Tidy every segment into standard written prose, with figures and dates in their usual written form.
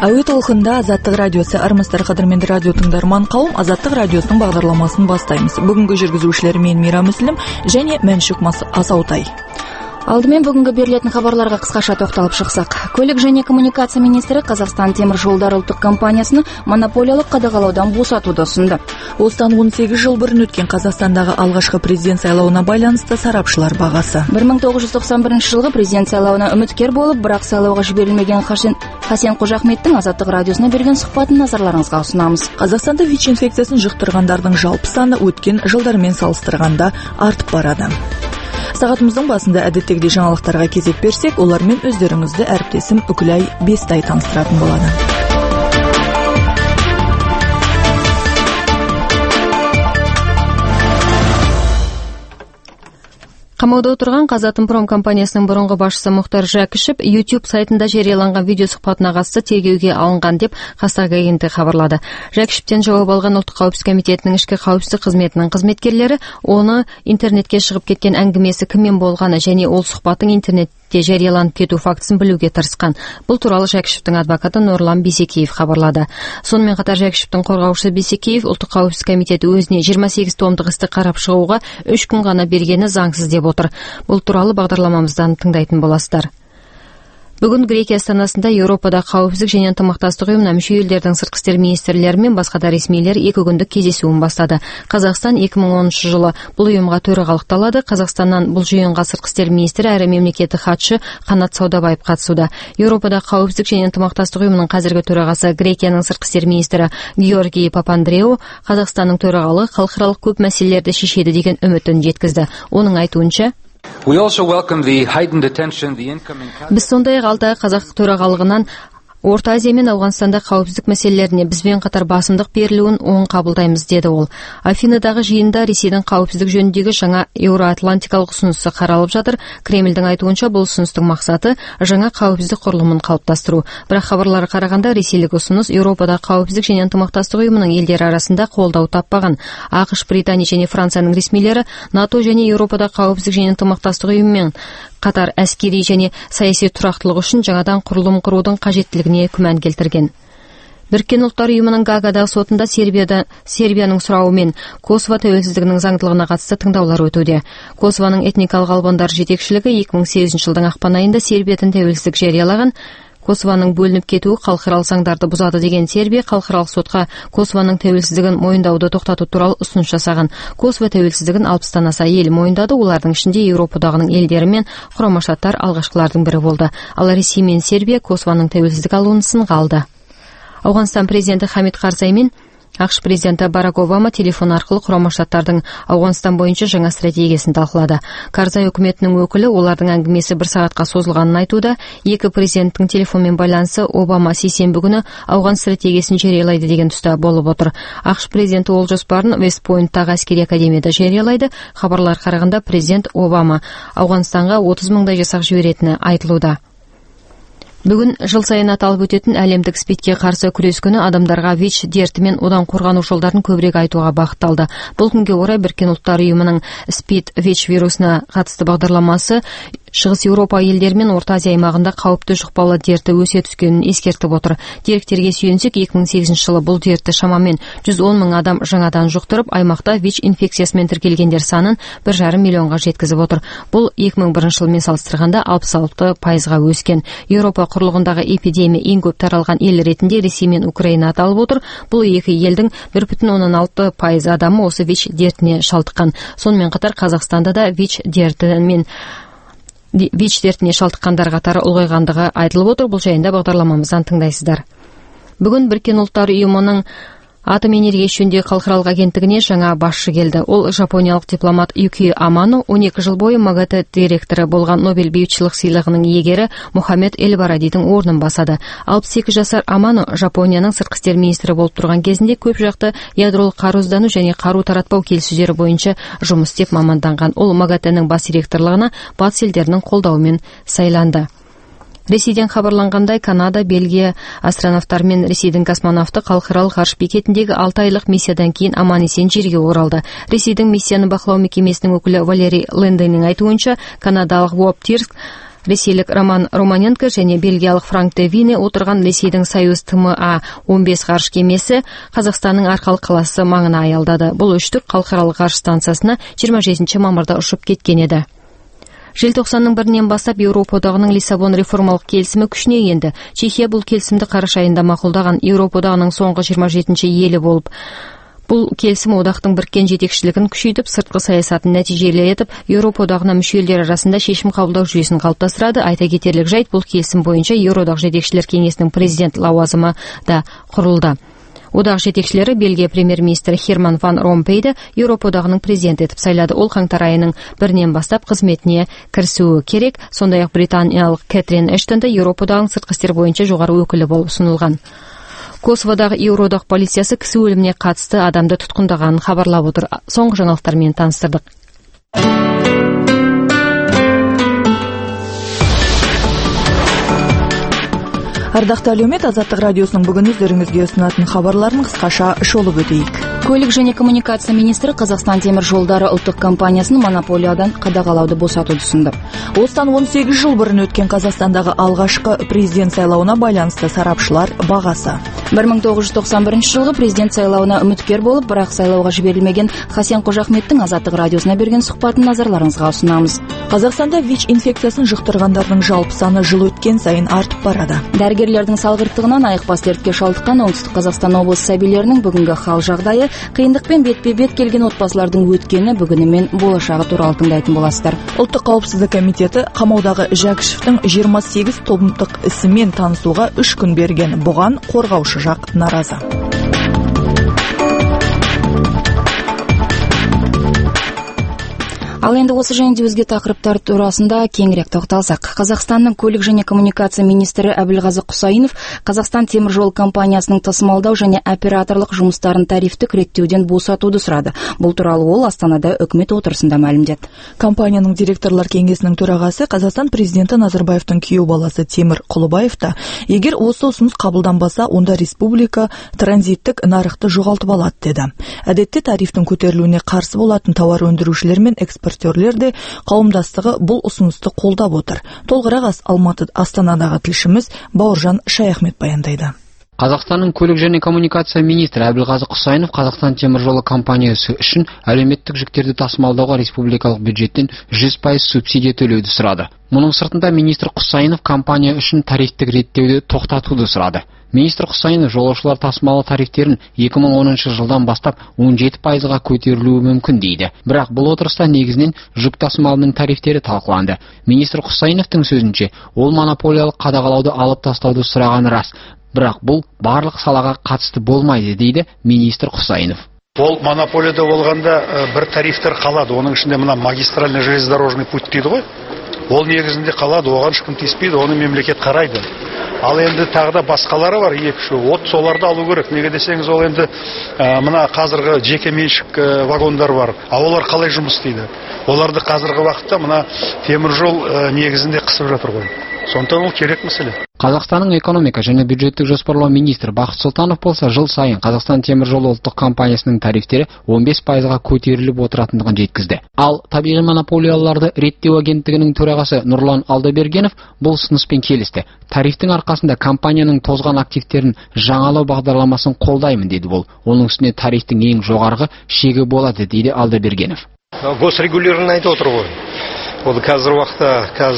Әуе толқында Азаттық радиосы. Армысыздар, қадірменді радио тыңдарман қауым. Азаттық радиосының бағдарламасын бастаймыз. Бүгінгі жүргізушілер мен Мира Мүслім және Мәншүк Асаутай. Алдымен бүгінгі берілетін хабарларға қысқаша тоқталып шықсақ. Көлік және коммуникация министрі Қазақстан темір жолдары ұлттық компаниясыны монополиялық қадағалаудан босатуды ұсынды. Осыдан 18 жыл бұрын өткен Қазақстандағы алғашқы президент сайлауына байланысты сарапшылар бағасы. 1991 жылғы президент сайлауына үміткер болып, бірақ сайлауға жіберілмеген Хасен Қожахметтің Азаттық радиосына берген сұхбатын назарларыңызға ұсынамыз. Қазақстанда ВИЧ инфекциясын жұқтырғандардың жалпы саны өткен жылдармен салыстырғанда артып барады. Сағатымыздың басында әдеттегідей жаңалықтарға кезек берсек, олармен өздеріңізді әріптесім Үкілай Бестай таныстыратын болады. Қамауда отырған Қазатомпром компаниясының бұрынғы басшысы Мұхтар Жәкішев YouTube сайтында жарияланған видео сұхбатына қатысты тергеуге алынған деп Қазақ агенттігі хабарлады. Жәкішевтен жауап алған ұлттық қауіпсіздік комитетінің ішкі қауіпсіздік қызметінің қызметкерлері оны интернетке шығып кеткен әңгімесі кіммен болғаны және ол сұхбаттың интернетте жарияланып кету фактісін білуге тырысқан. Бұл туралы Жәкішевтің адвокаты Нұрлан Бисекеев хабарлады. Сонымен қатар Жәкішевтің қорғаушысы Бисекеев ұлттық қауіпсіздік комитеті өзіне 28 томдық істі қарап шығуға 3 күн ғана бергені заңсыз деп отыр. Бұл туралы бағдарламамыздан тыңдайтын боласыздар. Бүгін Грекия астанасында Еуропада қауіпсіздік және ынтымақтастық ұйымына мүше елдердің сыртқы істер министрлері мен басқа да ресмилер 2 күндік кездесуін бастады. Қазақстан 2010 жылы бұл ұйымға төрағалықты алады. Қазақстаннан бұл жиынға сыртқы істер министрі әрі мемлекеттік хатшы Қанат Саудабаев қатысуда. Еуропада қауіпсіздік және ынтымақтастық ұйымының қазіргі төрағасы Грекияның сыртқы істер министрі Георгий Папандреу Қазақстанның төрағалығы халықаралық көп мәселелерді шешеді деген үмітін жеткізді. Оның айтуынша, біз сондай-ақ алдағы қазақ төрағалығынан Орта Азия мен Ауғанстанда қауіпсіздік мәселелеріне бізбен қатар басымдық берілуін оң қабылдаймыз, деді ол. Афинадағы жиында Ресейдің қауіпсіздік жөніндегі жаңа еуроатлантикалық ұсынысы қаралып жатыр. Кремльдің айтуынша бұл ұсыныстың мақсаты жаңа қауіпсіздік құрылымын қалыптастыру. Бірақ хабарларға қарағанда ресейлік ұсыныс Еуропада қауіпсіздік және ынтымақтастық ұйымының елдері арасында қолдау таппаған. ақш, Британия және Францияның ресмилері НАТО және Еуропада қауіпсіздік және ынтымақтастық ұйымымен қатар әскери және саяси тұрақтылық үшін жаңадан құрылым құрудың қажеттілігіне күмән келтірген. Біріккен ұлттар ұйымының Гаагадағы сотында Сербияның сұрауымен Косово тәуелсіздігінің заңдылығына қатысты тыңдаулар өтуде. Косованың этникалық албандар жетекшілігі 2008 жылдың ақпан айында Сербиядан тәуелсіздік жариялаған. Косованың бөлініп кетуі халықаралық заңдарды бұзады деген Сербия халықаралық сотқа Косованың тәуелсіздігін мойындауды тоқтату туралы ұсыныс жасаған. Косово тәуелсіздігін 60-тан аса ел мойындады, олардың ішінде Еуропа одағының елдері мен Құрама Штаттар алғашқылардың бірі болды. Ал Ресей мен Сербия Косованың тәуелсіздік алуын сынға алды. Ауғанстан президенті Хамид Карзай мен ақш президенті Барак Обама телефон арқылы Құрама Штаттардың Ауғанстан бойынша жаңа стратегиясын талқылады. Карзай үкіметінің өкілі олардың әңгімесі 1 сағатқа созылғанын айтуда. Екі президенттің телефонмен байланысы Обама сейсенбі күні Ауған стратегиясын жариялайды деген тұста болып отыр. ақш президенті ол жоспарын Вестпойнттағы әскери академияда жариялайды. Хабарлар қарағанда президент Обама Ауғанстанға 30 мыңдай жасақ жіберетіні айтылуда. Бүгін жыл сайын аталып өтетін әлемдік СПИДке қарсы күрес күні адамдарға ВИЧ дерті мен одан қорғану жолдарын көбірек айтуға бағытталды. Бұл күнге орай Біріккен ұлттар ұйымының СПИД ВИЧ вирусына қатысты бағдарламасы Шығыс Еуропа елдері мен Орта Азия аймағында қауіпті жұқпалы дерті өсе түскенін ескертіп отыр. Деректерге сүйенсек, 2008 жылы бұл дертті шамамен 110 мың адам жаңадан жұқтырып, аймақта ВИЧ инфекциясымен тіркелгендер санын 1,5 миллионға жеткізіп отыр. Бұл 2001 жылмен салыстырғанда 66% өскен. Еуропа құрлығындағы эпидемия ең көп таралған ел ретінде Ресей мен Украина аталып отыр. Бұл екі елдің 1,6% адамы осы ВИЧ дертіне шалдыққан. Сонымен қатар Қазақстанда да ВИЧ дертіне шалдыққандар қатары ұлғайғандығы айтылып отыр. Бұл жайында бағдарламамыздан тыңдайсыздар. Бүгін Біріккен ұлттар ұйымының атом энергия жөніндегі халықаралық агенттігіне жаңа басшы келді. Ол жапониялық дипломат Юки Амано, 12 жыл бойы МАГАТЭ директоры болған Нобель бейбітшілік сыйлығының иегері Мухаммед Эль-Барадидің орнын басады. 62 жасар Амано Жапонияның сыртқы істер министрі болып тұрған кезінде көп жақты ядролық қарусыздану және қару таратпау келіссөздері бойынша жұмыс істеп маманданған. Ол МАГАТЭ-нің бас директорлығына батыс елдерінің қолдауымен сайланды. Ресейден хабарланғандай, Канада, Бельгия астронавтар мен Ресейдің космонавты халықаралық ғарыш бекетіндегі 6 айлық миссиядан кейін аман-есен жерге оралды. Ресейдің миссияны бақылау мекемесінің өкілі Валерий Лендейнің айтуынша, канадалық Воптирск ресейлік Роман Романенко және бельгиялық Франк де Вине отырған Ресейдің Союз ТМА-15 ғарыш кемесі Қазақстанның Арқалық қаласы маңына аялдады. Бұл үштік халықаралық ғарыш станциясына 27 мамырда ұшып кеткен еді. Желтоқсанның 1-нен бастап Еуропа одағының Лиссабон реформалық келісімі күшіне енді. Чехия бұл келісімді қараша айында мақұлдаған. Еуропа одағының соңғы 27-ші елі болып. Бұл келісім одақтың біріккен жетекшілігін күшейтіп, сыртқы саясатын нәтижелі етіп, Еуропа одағына мүше елдер арасында шешім қабылдау жүйесін қалыптастырады. Айта кетерлік жайт, бұл келісім бойынша Еуроодақ жетекшілер кеңесінің президент лауазымы да құрылды. Одақ жетекшілері Бельгия премьер-министрі Херман ван Ромпейді Еуропа одағының президенті етіп сайлады. Ол қаңтар айының 1-нен бастап қызметіне кірісуі керек. Сондай-ақ британиялық Кэтрин Эштонды Еуропа одағының сыртқы істер бойынша жоғары өкілі болып ұсынылған. Косоводағы Еуроодақ полициясы кісі өліміне қатысты адамды тұтқындағанын хабарлап отыр. Соңғы жаңалықтармен таныстырдық. Ардақты әлеумет, Азаттық радиосының бүгін өздеріңізге ұсынатын хабарларын қысқаша шолып өтейік. Көлік және коммуникация министрі Қазақстан темір жолдары ұлттық компаниясын монополиядан қадағалауды босатуды ұсынды. Осыдан 18 жыл бұрын өткен Қазақстандағы алғашқы президент сайлауына байланысты сарапшылар бағасы. 1991 жылғы президент сайлауына үміткер болып, бірақ сайлауға жіберілмеген Хасен Қожахметтің Азаттық радиосына берген сұхбатын назарларыңызға ұсынамыз. Қазақстанда ВИЧ инфекциясын жұқтырғандардың жалпы саны жыл өткен сайын артып барады. Дәрігерлердің салғырттығынан айықпас дертке шалдыққан Оңтүстік Қазақстан облысы сәбилерінің бүгінгі хал жағдайы, қиындықпен бетпе-бет келген отбасылардың өткені, бүгіні мен болашағы туралы тыңдайтын боласыздар. Ұлттық қауіпсіздік комитеті қамаудағы Жәкішевтің 28 томдық ісімен танысуға 3 күн берген. Бұған қорғаушы жақ наразы. Ал енді осы және өзге тақырыптар турасында кеңірек тоқталсақ. Қазақстанның көлік және коммуникация министрі Әбілғазы Құсайынов Қазақстан темір жол компаниясының тасымалдау және операторлық жұмыстарын тарифтік реттеуден босатуды сұрады. Бұл туралы ол Астанада үкімет отырысында мәлімдеді. Компанияның директорлар кеңесінің төрағасы Қазақстан президенті Назарбаевтың күйеу баласы Темір Құлыбаев та, егер осы ұсыныс қабылданбаса, онда республика транзиттік нарықты жоғалтып алады деді. Әдетте тарифтің көтерілуіне қарсы болатын тауар өндірушілер мен экспортерлерде қауымдастығы бұл ұсынысты қолдап отыр. Толығырақ Астанадағы тілшіміз Бауыржан Шаяхмет баяндайды. Қазақстанның көлік және коммуникация министрі Әбілғазы Құсайынов Қазақстан темір жолы компаниясы үшін әлеуметтік жүктерді тасымалдауға республикалық бюджеттен 100% субсидия төлеуді сұрады. Мұның сыртында министр Құсайынов компания үшін тарифтік реттеуді тоқтатуды сұрады. Министр Құсайынов жолаушылар тасымалы тарифтерін 2010 жылдан бастап 17%-ға көтерілуі мүмкін дейді. Бірақ бұл отырыста негізінен жүк тасымалының тарифтері талқыланды. Министр Құсайыновтың сөзінше, ол монополиялық қадағалауды алып тастауды сұрағаны рас. Бірақ бұл барлық салаға қатысты болмайды дейді министр Құсайынов. Ол монополияда болғанда бір тарифтер қалады. Оның ішінде мына магистральный железнодорожный путь дейді ғой. Ол негізінде қалады, оған ешкім тиіспейді, оны мемлекет қарайды. Ал енді тағы да басқалары бар, соларды алу керек. Неге десеңіз, ол енді мына қазіргі жеке меншік вагондар бар. Олар қалай жұмыс істейді? Оларды қазіргі уақытта мына темір жол негізінде қысып жатыр ғой. Сондықтан ол керек мәселе. Қазақстанның экономика және бюджеттік жоспарлау министрі Бақыт Сұлтанов болса, жыл сайын Қазақстан темір жолы ұлттық компаниясының тарифтері 15%-ға көтеріліп отыратындығын жеткізді. Ал табиғи монополияларды реттеу агенттігінің төрағасы Нұрлан Алдабергенов бұл ұсыныспен келісті. Тарифтің арқасында компанияның тозған активтерін жаңалау бағдарламасын қолдаймын деді ол. Оның үстіне тарифтің ең жоғарғы шегі болады дейді Алдабергенов. Госрегулирование айтып отыр ғой. Ол қазір уақытта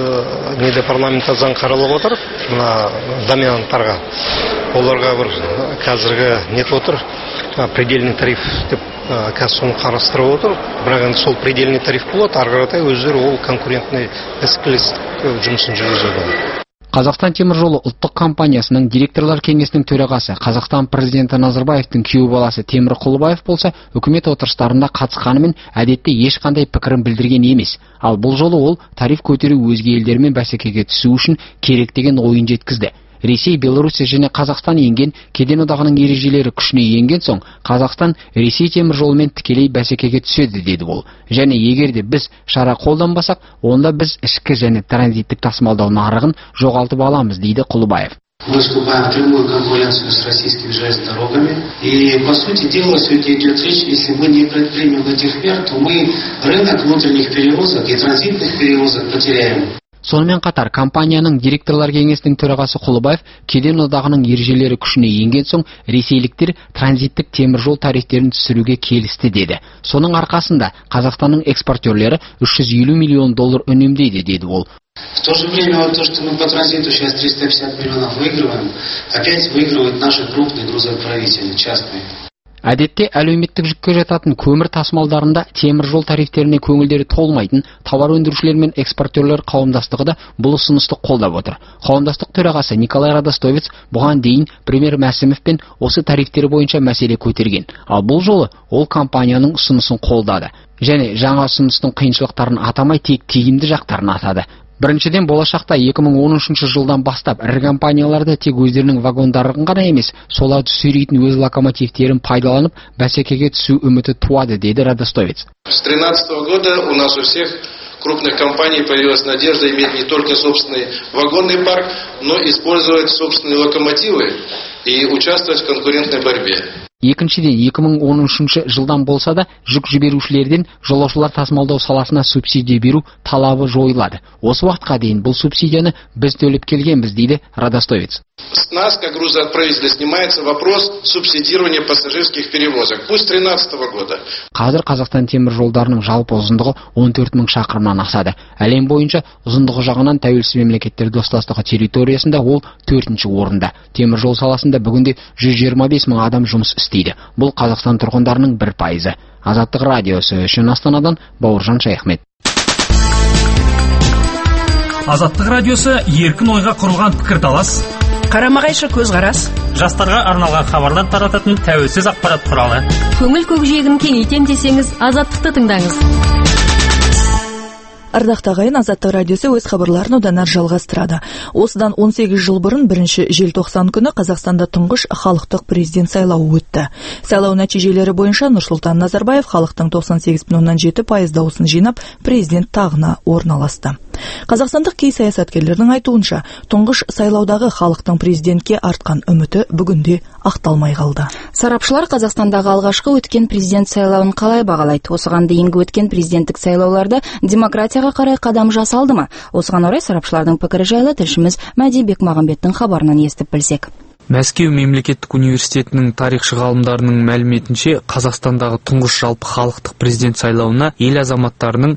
парламентта заң қаралып отыр, мына доменанттарға. Оларға бір қазіргі нет отыр, предельный тариф деп қазір соны қарастырып отыр. Бірақ енді сол предельный тариф болады, ары қаратай өздері ол конкурентный бәсекелестік жұмысын жүргізеді. Қазақстан темір жолы ұлттық компаниясының директорлар кеңесінің төрағасы Қазақстан президенті Назарбаевтың күйеу баласы Темір Құлыбаев болса, үкімет отырыстарында қатысқанымен әдетте ешқандай пікірін білдірген емес. Ал бұл жолы ол тариф көтеру өзге елдермен бәсекеге түсу үшін керек деген ойын жеткізді. Ресей, Белоруссия және Қазақстан енген кеден одағының ережелері күшіне енген соң, Қазақстан Ресей темір жолымен тікелей бәсекеге түседі деді ол. Және егер де біз шара қолданбасақ, онда біз ішкі және транзиттік тасымалдау нарығын жоғалтып аламыз дейді Құлыбаев. Мы вступаем в прямую конкуренцию с российскими железными дорогами. И, по сути дела, сегодня идет речь, если мы не предпримем этих мер, то мы рынок внутренних перевозок и транзитных перевозок потеряем. Сонымен қатар компанияның директорлар кеңесінің төрағасы Құлыбаев кеден одағының ережелері күшіне енген соң ресейліктер транзиттік теміржол тарифтерін түсіруге келісті деді. Соның арқасында Қазақстанның экспортерлері $350 миллион үнемдейді деді ол. В то же время то, что мы по транзиту сейчас 350 миллионов выигрываем, опять выигрывают наши крупные грузоотправители, частные. Әдетте әлеуметтік жүкке жататын көмір тасымалдарында темір жол тарифтеріне көңілдері толмайтын тауар өндірушілер мен экспортерлер қауымдастығы да бұл ұсынысты қолдап отыр. Қауымдастық төрағасы Николай Радостовец бұған дейін премьер Мәсімовпен осы тарифтері бойынша мәселе көтерген. Ал бұл жолы ол компанияның ұсынысын қолдады. Және жаңа ұсыныстың қиыншылықтарын атамай тек тиімді жақтарын атады. Біріншіден, болашақта 2013 жылдан бастап ірі компанияларда тек өздерінің вагондарын ғана емес, соларды сүйрейтін өз локомотивтерін пайдаланып, бәсекеге түсу үміті туады, деді Радостовец. С 2013 года у нас у всех крупных компаний появилась надежда иметь не только собственный вагонный парк, но и использовать собственные локомотивы и участвовать в конкурентной борьбе. Екіншіден, 2013 жылдан болса да жүк жіберушілерден жолаушылар тасымалдау саласына субсидия беру талабы жойылады. Осы уақытқа дейін бұл субсидияны біз төлеп келгенбіз, дейді Радостовец. С нас, как грузоотправителя, снимается вопрос субсидирования пассажирских перевозок. Пусть 2013 года. Қазір Қазақстан темір жолдарының жалпы ұзындығы 14 мың шақырымнан асады. Әлем бойынша ұзындығы жағынан тәуелсіз мемлекеттер достастығы территориясында ол 4-ші орында. Темір жол саласында бүгінде 125 мың адам жұмыс істейді. Бұл Қазақстан тұрғындарының 1%. Азаттық радиосы үшін Астанадан Бауыржан Шайхмет. Азаттық радиосы еркін ойға құрылған пікірталас, қарама-қайшы көзқарас, жастарға арналған хабарлар тарататын тәуелсіз ақпарат құралы. Көңіл көкжиегін кеңейтем десеңіз, Азаттықты тыңдаңыз. Ардақты ағайын, Азаттық радиосы өз хабарларын одан әрі жалғастырады. Осыдан 18 жыл бұрын 1 желтоқсан күні Қазақстанда тұңғыш халықтық президент сайлауы өтті. Сайлау нәтижелері бойынша Нұрсұлтан Назарбаев халықтың 98,7% дауысын жинап, президент тағына орналасты. Қазақстандық кей саясаткерлердің айтуынша, тұңғыш сайлаудағы халықтың президентке артқан үміті бүгінде ақталмай қалды. Сарапшылар Қазақстандағы алғашқы өткен президент сайлауын қалай бағалайды? Осыған дейінгі өткен президенттік сайлауларда демократияға қарай қадам жасалды ма? Осыған орай сарапшылардың пікірі жайлы тілшіміз Мәди Бекмағамбеттің хабарынан естіп білсек. Мәскеу мемлекеттік университетінің тарихшы ғалымдарының мәліметінше, Қазақстандағы тұңғыш жалпы халықтық президент сайлауына ел азаматтарының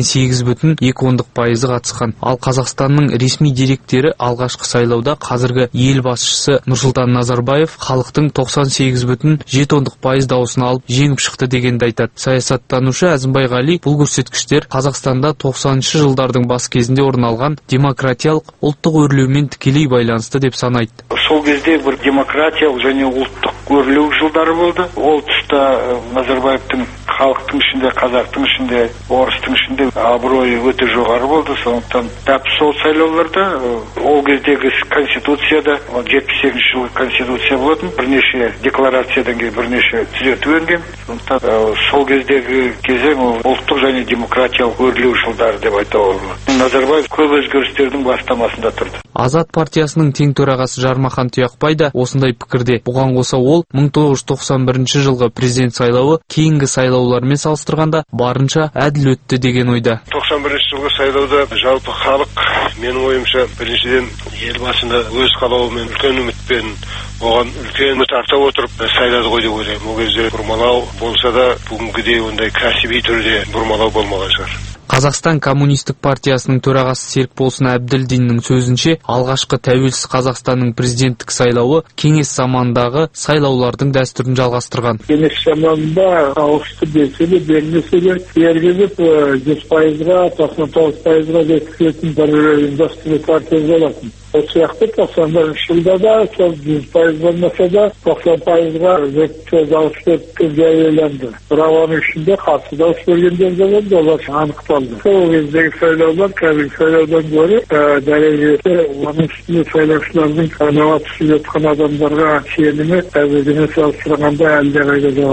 88,2% қатысқан. Ал Қазақстанның ресми деректері алғашқы сайлауда қазіргі ел басшысы Нұрсұлтан Назарбаев халықтың 98,7% дауысын алып жеңіп шықты дегенді айтады. Саясаттанушы Әзімбай Ғали бұл көрсеткіштер Қазақстанда 90-шы жылдардың бас кезінде орын алған демократиялық ұлттық өрлеумен тікелей байланысты деп санайды. Сол кезде бір демократиялық және ұлттық өрлеу жылдары болды. Ол тұста Назарбаевтың халықтың ішінде, қазақтың ішінде, орыстың ішінде абыройы өте жоғары болды. Сондықтан тап сол сайлауларда ол кездегі конституцияда 78 жылғы конституция болатын, бірнеше декларациядан кейін бірнеше түзету енген. Сондықтан сол кездегі кезең ұлттық және демократиялық өрлеу жылдары деп айтуға болады. Назарбаев көп өзгерістердің бастамасында тұрды. Азат партиясының тең төрағасы Жармахан Тұяқбай да осындай пікірде. Бұған қоса ол 1991 жылғы президент сайлауы кейінгі сайлаулармен салыстырғанда барынша әділ өтті деген ойда. 91 жылғы сайлауда жалпы халық, менің ойымша, біріншіден елбасына өз қалауымен, үлкен үмітпен, оған үлкен үміт арта отырып сайлады ғой деп ойлаймын. Ол кезде бұрмалау болса да, бүгінгідей ондай кәсіби түрде бұрмалау болмаған шығар. Қазақстан коммунистік партиясының төрағасы Серікболсын Әбділдиннің сөзінше, алғашқы тәуелсіз Қазақстанның президенттік сайлауы кеңес заманындағы сайлаулардың дәстүрін жалғастырған. Кеңес заманында ауысты десе де, бермесе де, ергізіп 100%-ға, 99%-ға жеткізетін бір ұйымдастыру партия болатын. Ол сияқты 91 жылда да, 100% болмаса да, 90%-ға жеткізіп дауыс беріп жайыленді. Бірақ оның ішінде қарсы дауыс бергендер де болды, олар анықталды. Сол кездегі сайлаулар қазіргі сайлаудан гөрі дәрежесі, оның үстінде сайлаушылардың қанауға түсіп жатқан адамдарға сенімі қазіргімен салыстырғанда әлдеқайда жоғары болады.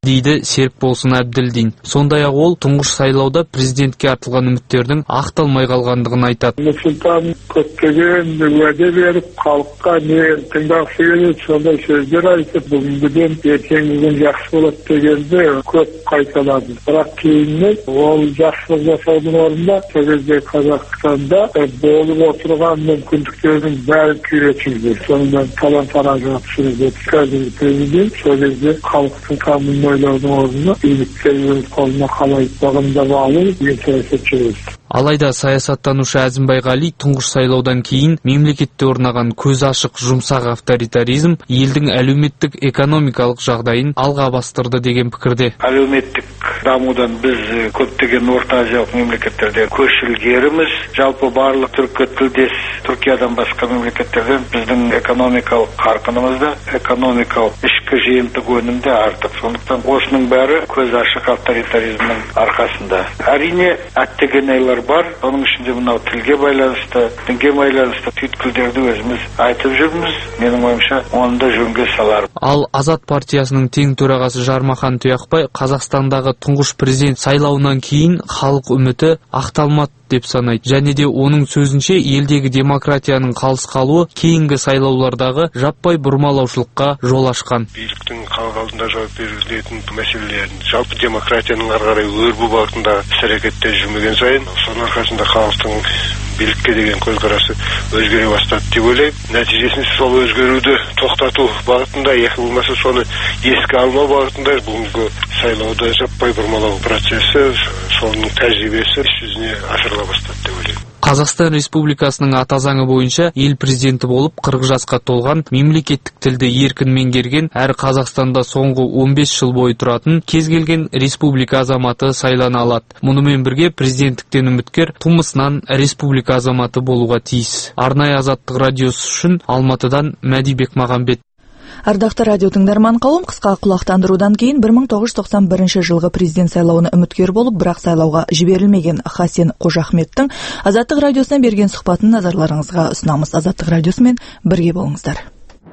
дейді Серікболсын Әбділдин. Сондай-ақ ол тұңғыш сайлауда президентке артылған үміттердің ақталмай қалғандығын айтады. Нұрсұлтан көптеген уәде беріп, халыққа не тыңдағысы келеді, сондай сөздер айтып, бүгінгіден ертеңгі күн жақсы болады дегенді көп қайталады. Бірақ кейіннен ол жақсылық жасаудың орнында сол кезде Қазақстанда болып отырған мүмкіндіктердің бәрін күйретіп, сонымен талан-таражға түсіріп, қазіргі президент сол кезде халықтың қамын ойлаудың орнына билікті өз қолына қалай бағындап алу деген саясат жүргізді. Алайда саясаттанушы Әзімбай Ғали тұңғыш сайлаудан кейін мемлекетте орнаған көз ашық жұмсақ авторитаризм елдің әлеуметтік экономикалық жағдайын алға бастырды деген пікірде. Әлеуметтік дамудан біз көптеген Орта Азиялық мемлекеттерде көш ілгеріміз. Жалпы барлық түркі тілдес Түркиядан басқа мемлекеттерден біздің экономикалық қарқынымызда экономикалық ішкі жиынтық өнімде артық. Сондықтан осының бәрі көз ашық авторитаризмнің арқасында. Әрине әттеген бар, оның ішінде мынау тілге байланысты, дінге байланысты түйткілдерді өзіміз айтып жүрміз. Менің ойымша, оны да жөнге салар. Ал Азат партиясының тең төрағасы Жармахан Тұяқбай Қазақстандағы тұңғыш президент сайлауынан кейін халық үміті ақталмады деп санайды. Және де оның сөзінше елдегі демократияның қалыс қалуы кейінгі сайлаулардағы жаппай бұрмалаушылыққа жол ашқан. Биліктің халық алдында жауап берілетін мәселелерін, жалпы демократияның ары қарай өрбу бағытында іс-әрекетте жүрмеген сайын, соның арқасында халықтың билікке деген көзқарасы өзгере бастады деп ойлаймын. Нәтижесінде сол өзгеруді тоқтату бағытында, яки болмаса соны еске алмау бағытында бүгінгі сайлауда жаппай бұрмалау процесі, соның тәжірибесі іс жүзіне асырыла бастады деп ойлаймын. Қазақстан Республикасының ата заңы бойынша ел президенті болып 40 жасқа толған, мемлекеттік тілді еркін меңгерген, әрі Қазақстанда соңғы 15 жыл бойы тұратын кез келген республика азаматы сайлана алады. Мұнымен бірге президенттіктен үміткер тумысынан республика азаматы болуға тиіс. Арнайы Азаттық радиосы үшін Алматыдан Мәди Бекмағамбет. Ардақты радио тыңдарман қауым, қысқа құлақтандырудан кейін 1991 жылғы президент сайлауына үміткер болып, бірақ сайлауға жіберілмеген Хасен Қожахметтің Азаттық радиосына берген сұхбатын назарларыңызға ұсынамыз. Азаттық радиосымен бірге болыңыздар.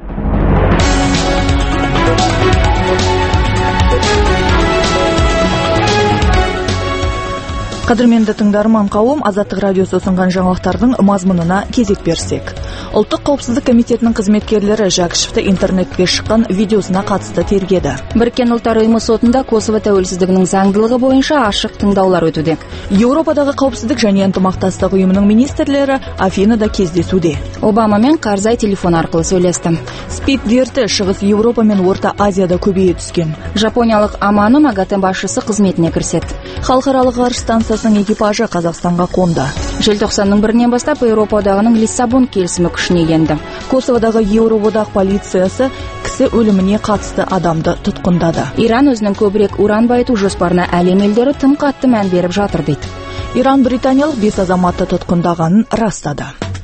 Қадірменді тыңдарман қауым, Азаттық радиосы ұсынған жаңалықтардың мазмұнына кезек берсек. Ұлттық қауіпсіздік комитетінің қызметкерлері Жәкішевті интернетке шыққан видеосына қатысты тергеді. Біріккен ұлттар ұйымы сотында Косово тәуелсіздігінің заңдылығы бойынша ашық тыңдаулар өтуде. Еуропадағы қауіпсіздік және ынтымақтастық ұйымының министрлері Афинада кездесуде. Обама мен Карзай телефон арқылы сөйлесті. СПИД дерті Шығыс Еуропа мен Орта Азияда көбейе түскен. Жапониялық Амано МАГАТЭ басшысы қызметіне кіріседі. Халықаралық ғарыш станциясының экипажы Қазақстанға қонды. Желтоқсанның 1-нен бастап Еуропа одағының Лиссабон келісімі күшіне енді. Косоводағы Еуроодақ полициясы кісі өліміне қатысты адамды тұтқындады. Иран өзінің көбірек уран байыту жоспарына әлем елдері тым қатты мән беріп жатыр дейді. Иран британиялық 5 азаматты тұтқындағанын растады.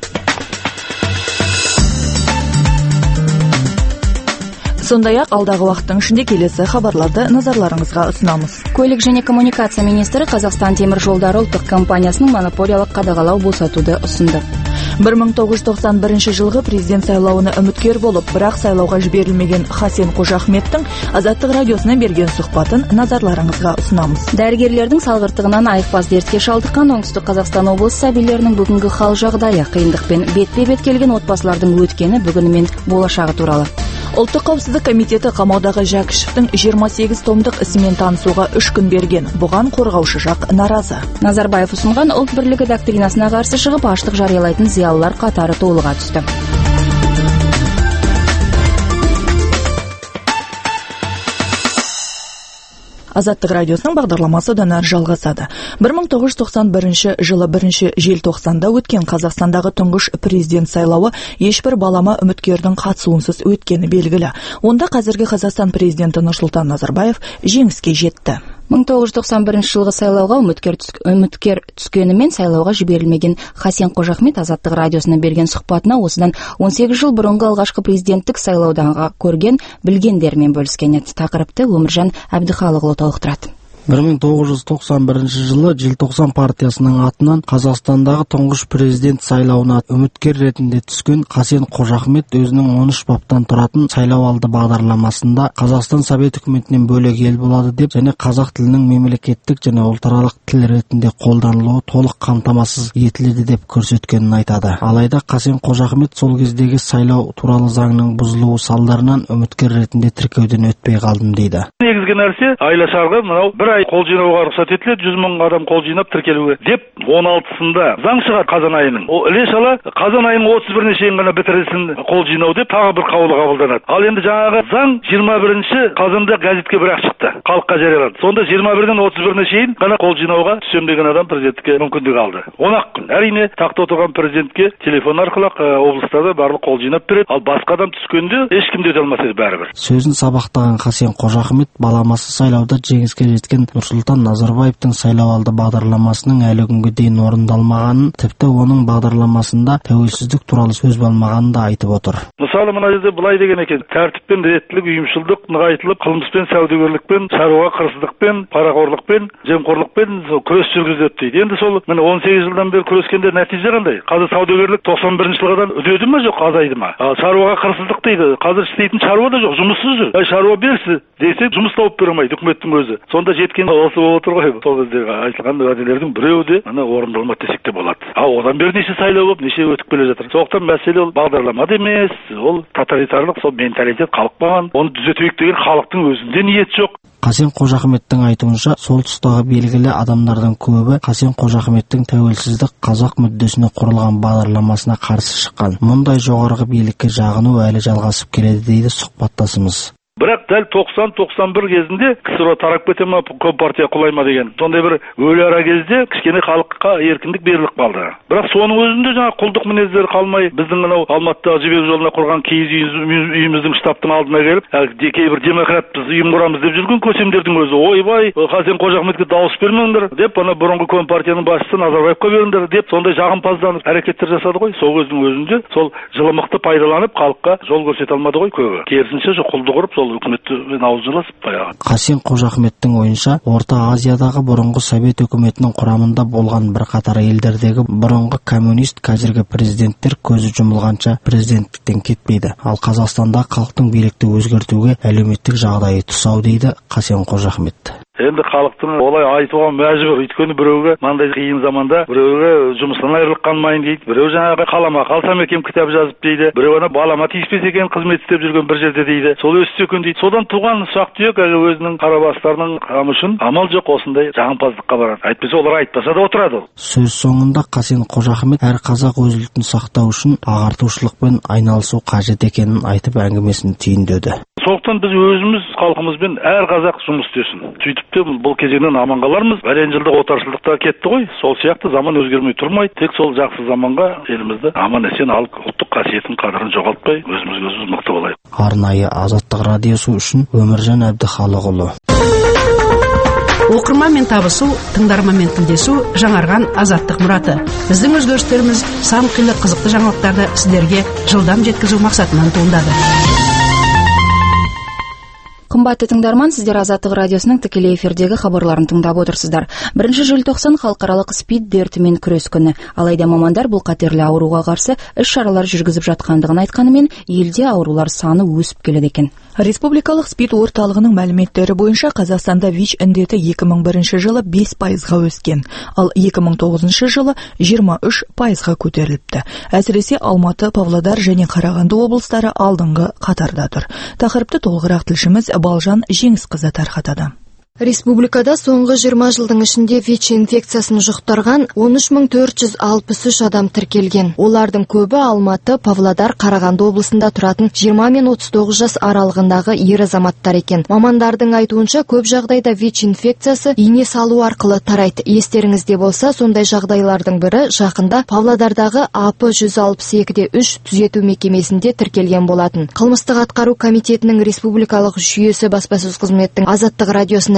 Сондай-ақ алдағы уақыттың ішінде келесі хабарларды назарларыңызға ұсынамыз. Көлік және коммуникация министрі Қазақстан темір жолдары ұлттық компаниясының монополиялық қадағалау босатуды ұсынды. 1991 жылғы президент сайлауына үміткер болып, бірақ сайлауға жіберілмеген Хасен Қожахметтің Азаттық радиосына берген сұхбатын назарларыңызға ұсынамыз. Дәрігерлердің салғырттығынан айықпас дертке шалдыққан Оңтүстік Қазақстан облысы сәбилерінің бүгінгі хал жағдайы, қиындықпен бетпе-бет келген отбасылардың өткені, бүгіні мен болашағы туралы. Ұлттық қауіпсіздік комитеті қамаудағы Жәкішевтің 28 томдық ісімен танысуға 3 күн берген. Бұған қорғаушы жақ наразы. Назарбаев ұсынған ұлт бірлігі доктринасына қарсы шығып, аштық жариялайтын зиялылар қатары толыға түсті. Азаттық радиосының бағдарламасы одан әрі жалғасады. 1991 жылы 1 желтоқсанда өткен Қазақстандағы тұңғыш президент сайлауы ешбір балама үміткердің қатысуынсыз өткені белгілі. Онда қазіргі Қазақстан президенті Нұрсұлтан Назарбаев жеңіске жетті. 1991 жылғы сайлауға үміткер түскенімен сайлауға жіберілмеген Хасен Қожахмет Азаттық радиосына берген сұхбатына осыдан 18 жыл бұрынғы алғашқы президенттік сайлаудағы көрген білгендермен бөліскен еді. Тақырыпты Өміржан Әбдіхалықұлы толықтырады. 1991 жылы желтоқсан партиясының атынан Қазақстандағы тұңғыш президент сайлауына үміткер ретінде түскен Қасен Қожахмет өзінің 13 баптан тұратын сайлау алды бағдарламасында Қазақстан Совет үкіметінен бөлек ел болады деп және қазақ тілінің мемлекеттік және ұлтаралық тіл ретінде қолданылуы толық қамтамасыз етіледі деп көрсеткенін айтады. Алайда Қасен Қожахмет сол кездегі сайлау туралы заңның бұзылуы салдарынан үміткер ретінде тіркеуден өтпей қалдым дейді. Негізгі нәрсе айлашарға мынау бір ай қол жинауға рұқсат етіледі, 100 мың адам қол жинап тіркелуге деп 16-сында заң шығар қазан айының. Ол іле-шала қазан айының 31-іне шейін ғана бітірілсін қол жинау деп тағы бір қаулы қабылданады. Ал енді жаңағы заң 21-ші қазанда газетке бір-ақ шықты, халыққа жарияланды. Сонда 21-ден 31-іне шейін ғана қол жинауға түсем деген адам президентке мүмкіндік алды. 10-ақ күн. Әрине тақта отырған президентке телефон арқылы облыстарда барлық қол жинап береді. Ал басқа адам түскенде ешкім де өте алмас еді бәрібір. Сөзін сабақтаған Қасен Қожахмет баламасы сайлауда жеңіске жеткен Нұрсұлтан Назарбаевтың сайлауалды бағдарламасының әлі күнге дейін орындалмағанын, тіпті оның бағдарламасында тәуелсіздік туралы сөз болмағанын да айтып отыр. Мысалы, мына жерде былай деген екен: тәртіп пен реттілік, ұйымшылдық нығайтылып, қылмыспен, саудагерлікпен, шаруа қырсыздықпен, парақорлықпен, жемқорлықпен күрес жүргізіледі дейді. Енді сол міне 18 жылдан бері күрескенде нәтиже қандай? Қазір саудагерлік 91 жылдан үдеді ме жоқ, азайды ма? Шаруаға қырсыздық дейді. Қазір істейтін шаруа да жоқ, жұмыссыз жүр. Шаруа берсі десек, жұмыс тауып бере алмайды үкіметтің өзі. Сонда жеткен осы отыр ғой. Сол кездегі айтылған уәделердің біреуі де мына орындалмады десек те болады. Одан бері неше сайлау болып, неше өтіп келе жатыр. Сондықтан мәселе ол бағдарламада емес, ол тоталитарлық сол менталитет халық маған. Оны түзетейік деген халықтың өзінде ниет жоқ. Қасен Қожахметтің айтуынша, сол тұстағы белгілі адамдардың көбі Қасен Қожахметтің тәуелсіздік қазақ мүддесіне құрылған бағдарламасына қарсы шыққан. Мұндай жоғарғы билікке жағыну әлі жалғасып келеді дейді сұхбаттасымыз. Бірақ дәл 90-91 кезінде КСРО тарап кете ма, Компартия құлай ма деген сондай бір өлі ара кезде кішкене халыққа еркіндік беріліп қалды. Бірақ соның өзінде жаңа құлдық мінездер қалмай, біздің мынау Алматыдағы Жібек жолына құрған киіз үйіміздің штабтың алдына келіп, кейбір демократ біз ұйым құрамыз деп жүрген көсемдердің өзі, ойбай, Қасен Қожахметке дауыс бермеңдер деп, ана бұрынғы Компартияның басшысы Назарбаевқа беріңдер деп, сондай жағымпазданып әрекеттер жасады ғой. Сол кездің өзінде сол жылымықты пайдаланып халыққа жол көрсете алмады ғой көбі. Керісінше құлдық ұрып үкіметпен ауыз жаласып баяғы. Қасен Қожахметтің ойынша, Орта Азиядағы бұрынғы Совет үкіметінің құрамында болған бірқатар елдердегі бұрынғы коммунист қазіргі президенттер көзі жұмылғанша президенттіктен кетпейді. Ал Қазақстанда халықтың билікті өзгертуге әлеуметтік жағдайы тұсау дейді Қасен Қожахмет. Енді халықтың олай айтуға мәжбүр. Өйткені біреуге мынандай қиын заманда біреуге жұмыстан айырылып қалмайын дейді, біреу жаңағы қаламақы алсам екен кітап жазып дейді, біреу ана балама тиіспесе екен қызмет істеп жүрген бір жерде дейді, сол өссе екен дейді. Содан туған ұсақ түйек өзінің қарабастарының қамы үшін амал жоқ осындай жағымпаздыққа барады. Әйтпесе олар айтпаса да отырады. Сөз соңында Қасен Қожахмет әр қазақ өз ұлтын сақтау үшін ағартушылықпен айналысу қажет екенін айтып әңгімесін түйіндеді. Сондықтан біз өзіміз халқымызбен әр қазақ жұмыс істесін. Сөйтіп те бұл кезеңнен аман қалармыз. Бәлен жылдық отаршылдықта кетті ғой. Сол сияқты заман өзгермей тұрмайды. Тек сол жақсы заманға елімізді аман есен алып, ұлттық қасиетін, қадірін жоғалтпай, өзіміз мықты болайық. Арнайы Азаттық радиосы үшін Өміржан Әбдіхалықұлы. Оқырманмен табысу, тыңдарманмен тілдесу жаңарған Азаттық мұраты. Біздің өзгерістеріміз сан қилы қызықты жаңалықтарды сіздерге жылдам жеткізу мақсатынан туындады. Қымбатты тыңдарман, сіздер Азаттық радиосының тікелей эфирдегі хабарларын тыңдап отырсыздар. 1 желтоқсан халықаралық СПИД дертімен күрес күні. Алайда мамандар бұл қатерлі ауруға қарсы іс-шаралар жүргізіп жатқандығын айтқанымен, елде аурулар саны өсіп келеді екен. Республикалық СПИД орталығының мәліметтері бойынша Қазақстанда ВИЧ індеті 2001 жылы 5%-ға өскен, ал 2009 жылы 23%-ға көтеріліпті. Әсіресе Алматы, Павлодар және Қарағанды облыстары алдыңғы қатарда тұр. Тақырыпты толығырақ тілшіміз Балжан Жеңісқызы тарқатады. Республикада соңғы 20 жылдың ішінде ВИЧ инфекциясын жұқтырған 13463 адам тіркелген. Олардың көбі Алматы, Павлодар, Қарағанды облысында тұратын 20 мен 39 жас аралығындағы ер азаматтар екен. Мамандардың айтуынша, көп жағдайда ВИЧ инфекциясы ине салу арқылы тарайды. Естеріңізде болса, сондай жағдайлардың бірі жақында Павлодардағы АП 162-3 түзету мекемесінде тіркелген болатын. Қылмыстық атқару комитетінің республикалық жүйесі баспасөз қызметтің Азаттық радиосына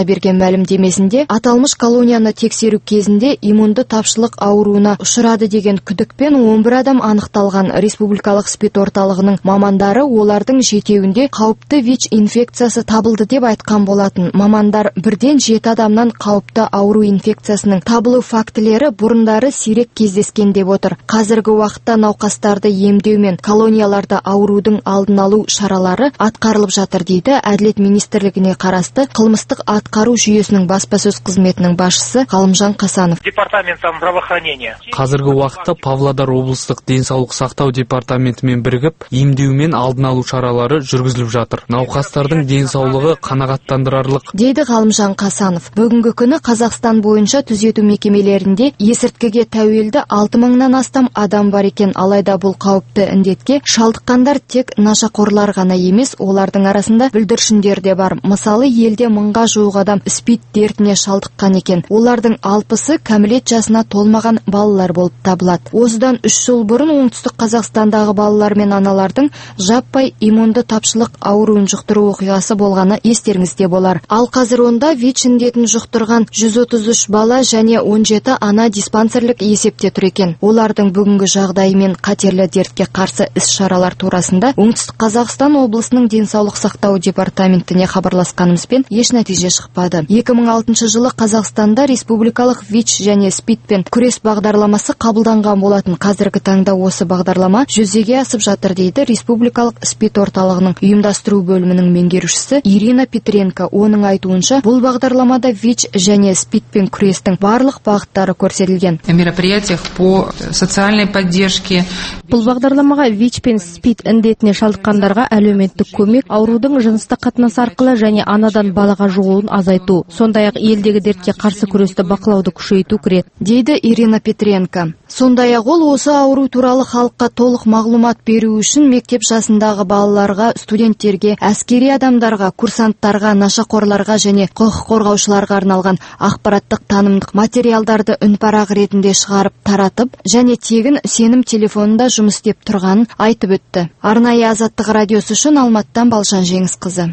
берген мәлімдемесінде аталмыш колонияны тексеру кезінде иммунды тапшылық ауруына ұшырады деген күдікпен 11 адам анықталған. Республикалық спид орталығының мамандары олардың жетеуінде қауіпті ВИЧ инфекциясы табылды деп айтқан болатын. Мамандар бірден 7 адамнан қауіпті ауру инфекциясының табылу фактілері бұрындары сирек кездескен деп отыр. Қазіргі уақытта науқастарды емдеу мен колонияларда аурудың алдын алу шаралары атқарылып жатыр дейді Әділет министрлігіне қарасты қылмыстық атқару жүйесінің баспасөз қызметінің басшысы Ғалымжан Қасанов. Департаментом здравоохранения. Қазіргі уақытта Павлодар облыстық денсаулық сақтау департаментімен бірігіп, емдеу мен алдын алу шаралары жүргізіліп жатыр. Науқастардың денсаулығы қанағаттандырарлық, дейді Ғалымжан Қасанов. Бүгінгі күні Қазақстан бойынша түзету мекемелерінде есірткіге тәуелді 6000-нан астам адам бар екен. Алайда бұл қауіпті індетке шалдыққандар тек нашақорлар ғана емес, олардың арасында бүлдіршіндер де бар. Мысалы, елде 1000-ға жуық адам спид дертіне шалдыққан екен. Олардың 60-ы кәмелет жасына толмаған балалар болып табылады. Осыдан 3 жыл бұрын оңтүстік Қазақстандағы балалар мен аналардың жаппай иммунды тапшылық ауруын жұқтыру оқиғасы болғаны естеріңізде болар. Ал қазір онда ВИЧ індетін жұқтырған 133 бала және 17 ана диспансерлік есепте тұр екен. Олардың бүгінгі жағдайы мен қатерлі дертке қарсы іс-шаралар турасында оңтүстік Қазақстан облысының денсаулық сақтау департаментіне хабарласқанымызбен еш нәтиже шықпады. 2006 жылы Қазақстанда республикалық ВИЧ және спидпен күрес бағдарламасы қабылданған болатын. Қазіргі таңда осы бағдарлама жүзеге асып жатыр дейді республикалық спид орталығының ұйымдастыру бөлімінің меңгерушісі Ирина Петренко. Оның айтуынша, бұл бағдарламада ВИЧ және спидпен күрестің барлық бағыттары көрсетілген. Мероприятиях по социальной поддержке. Бұл бағдарламаға ВИЧ пен спид індетіне шалдыққандарға әлеуметтік көмек, аурудың жыныстық қатынас арқылы және анадан балаға жұғуын азайту, сондай-ақ елдегі дертке қарсы күресті бақылауды күшейту кіреді, дейді Ирина Петренко. Сондай-ақ ол осы ауру туралы халыққа толық мағлұмат беру үшін мектеп жасындағы балаларға, студенттерге, әскери адамдарға, курсанттарға, нашақорларға және құқық қорғаушыларға арналған ақпараттық танымдық материалдарды үнпарақ ретінде шығарып таратып және тегін сенім телефонында жұмыс істеп тұрғанын айтып өтті. Арнайы Азаттық радиосы үшін Алматыдан Балжан Жеңісқызы.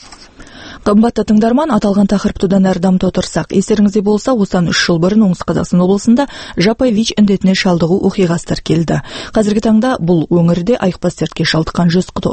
Қымбатты тыңдарман, аталған тақырыпты одан әрі дамыта отырсақ, естеріңізде болса, осыдан 3 жыл бұрын оңтүстік Қазақстан облысында жаппай ВИЧ індетіне шалдығу оқиғасы тіркелді. Қазіргі таңда бұл өңірде айықпас дертке шалдыққан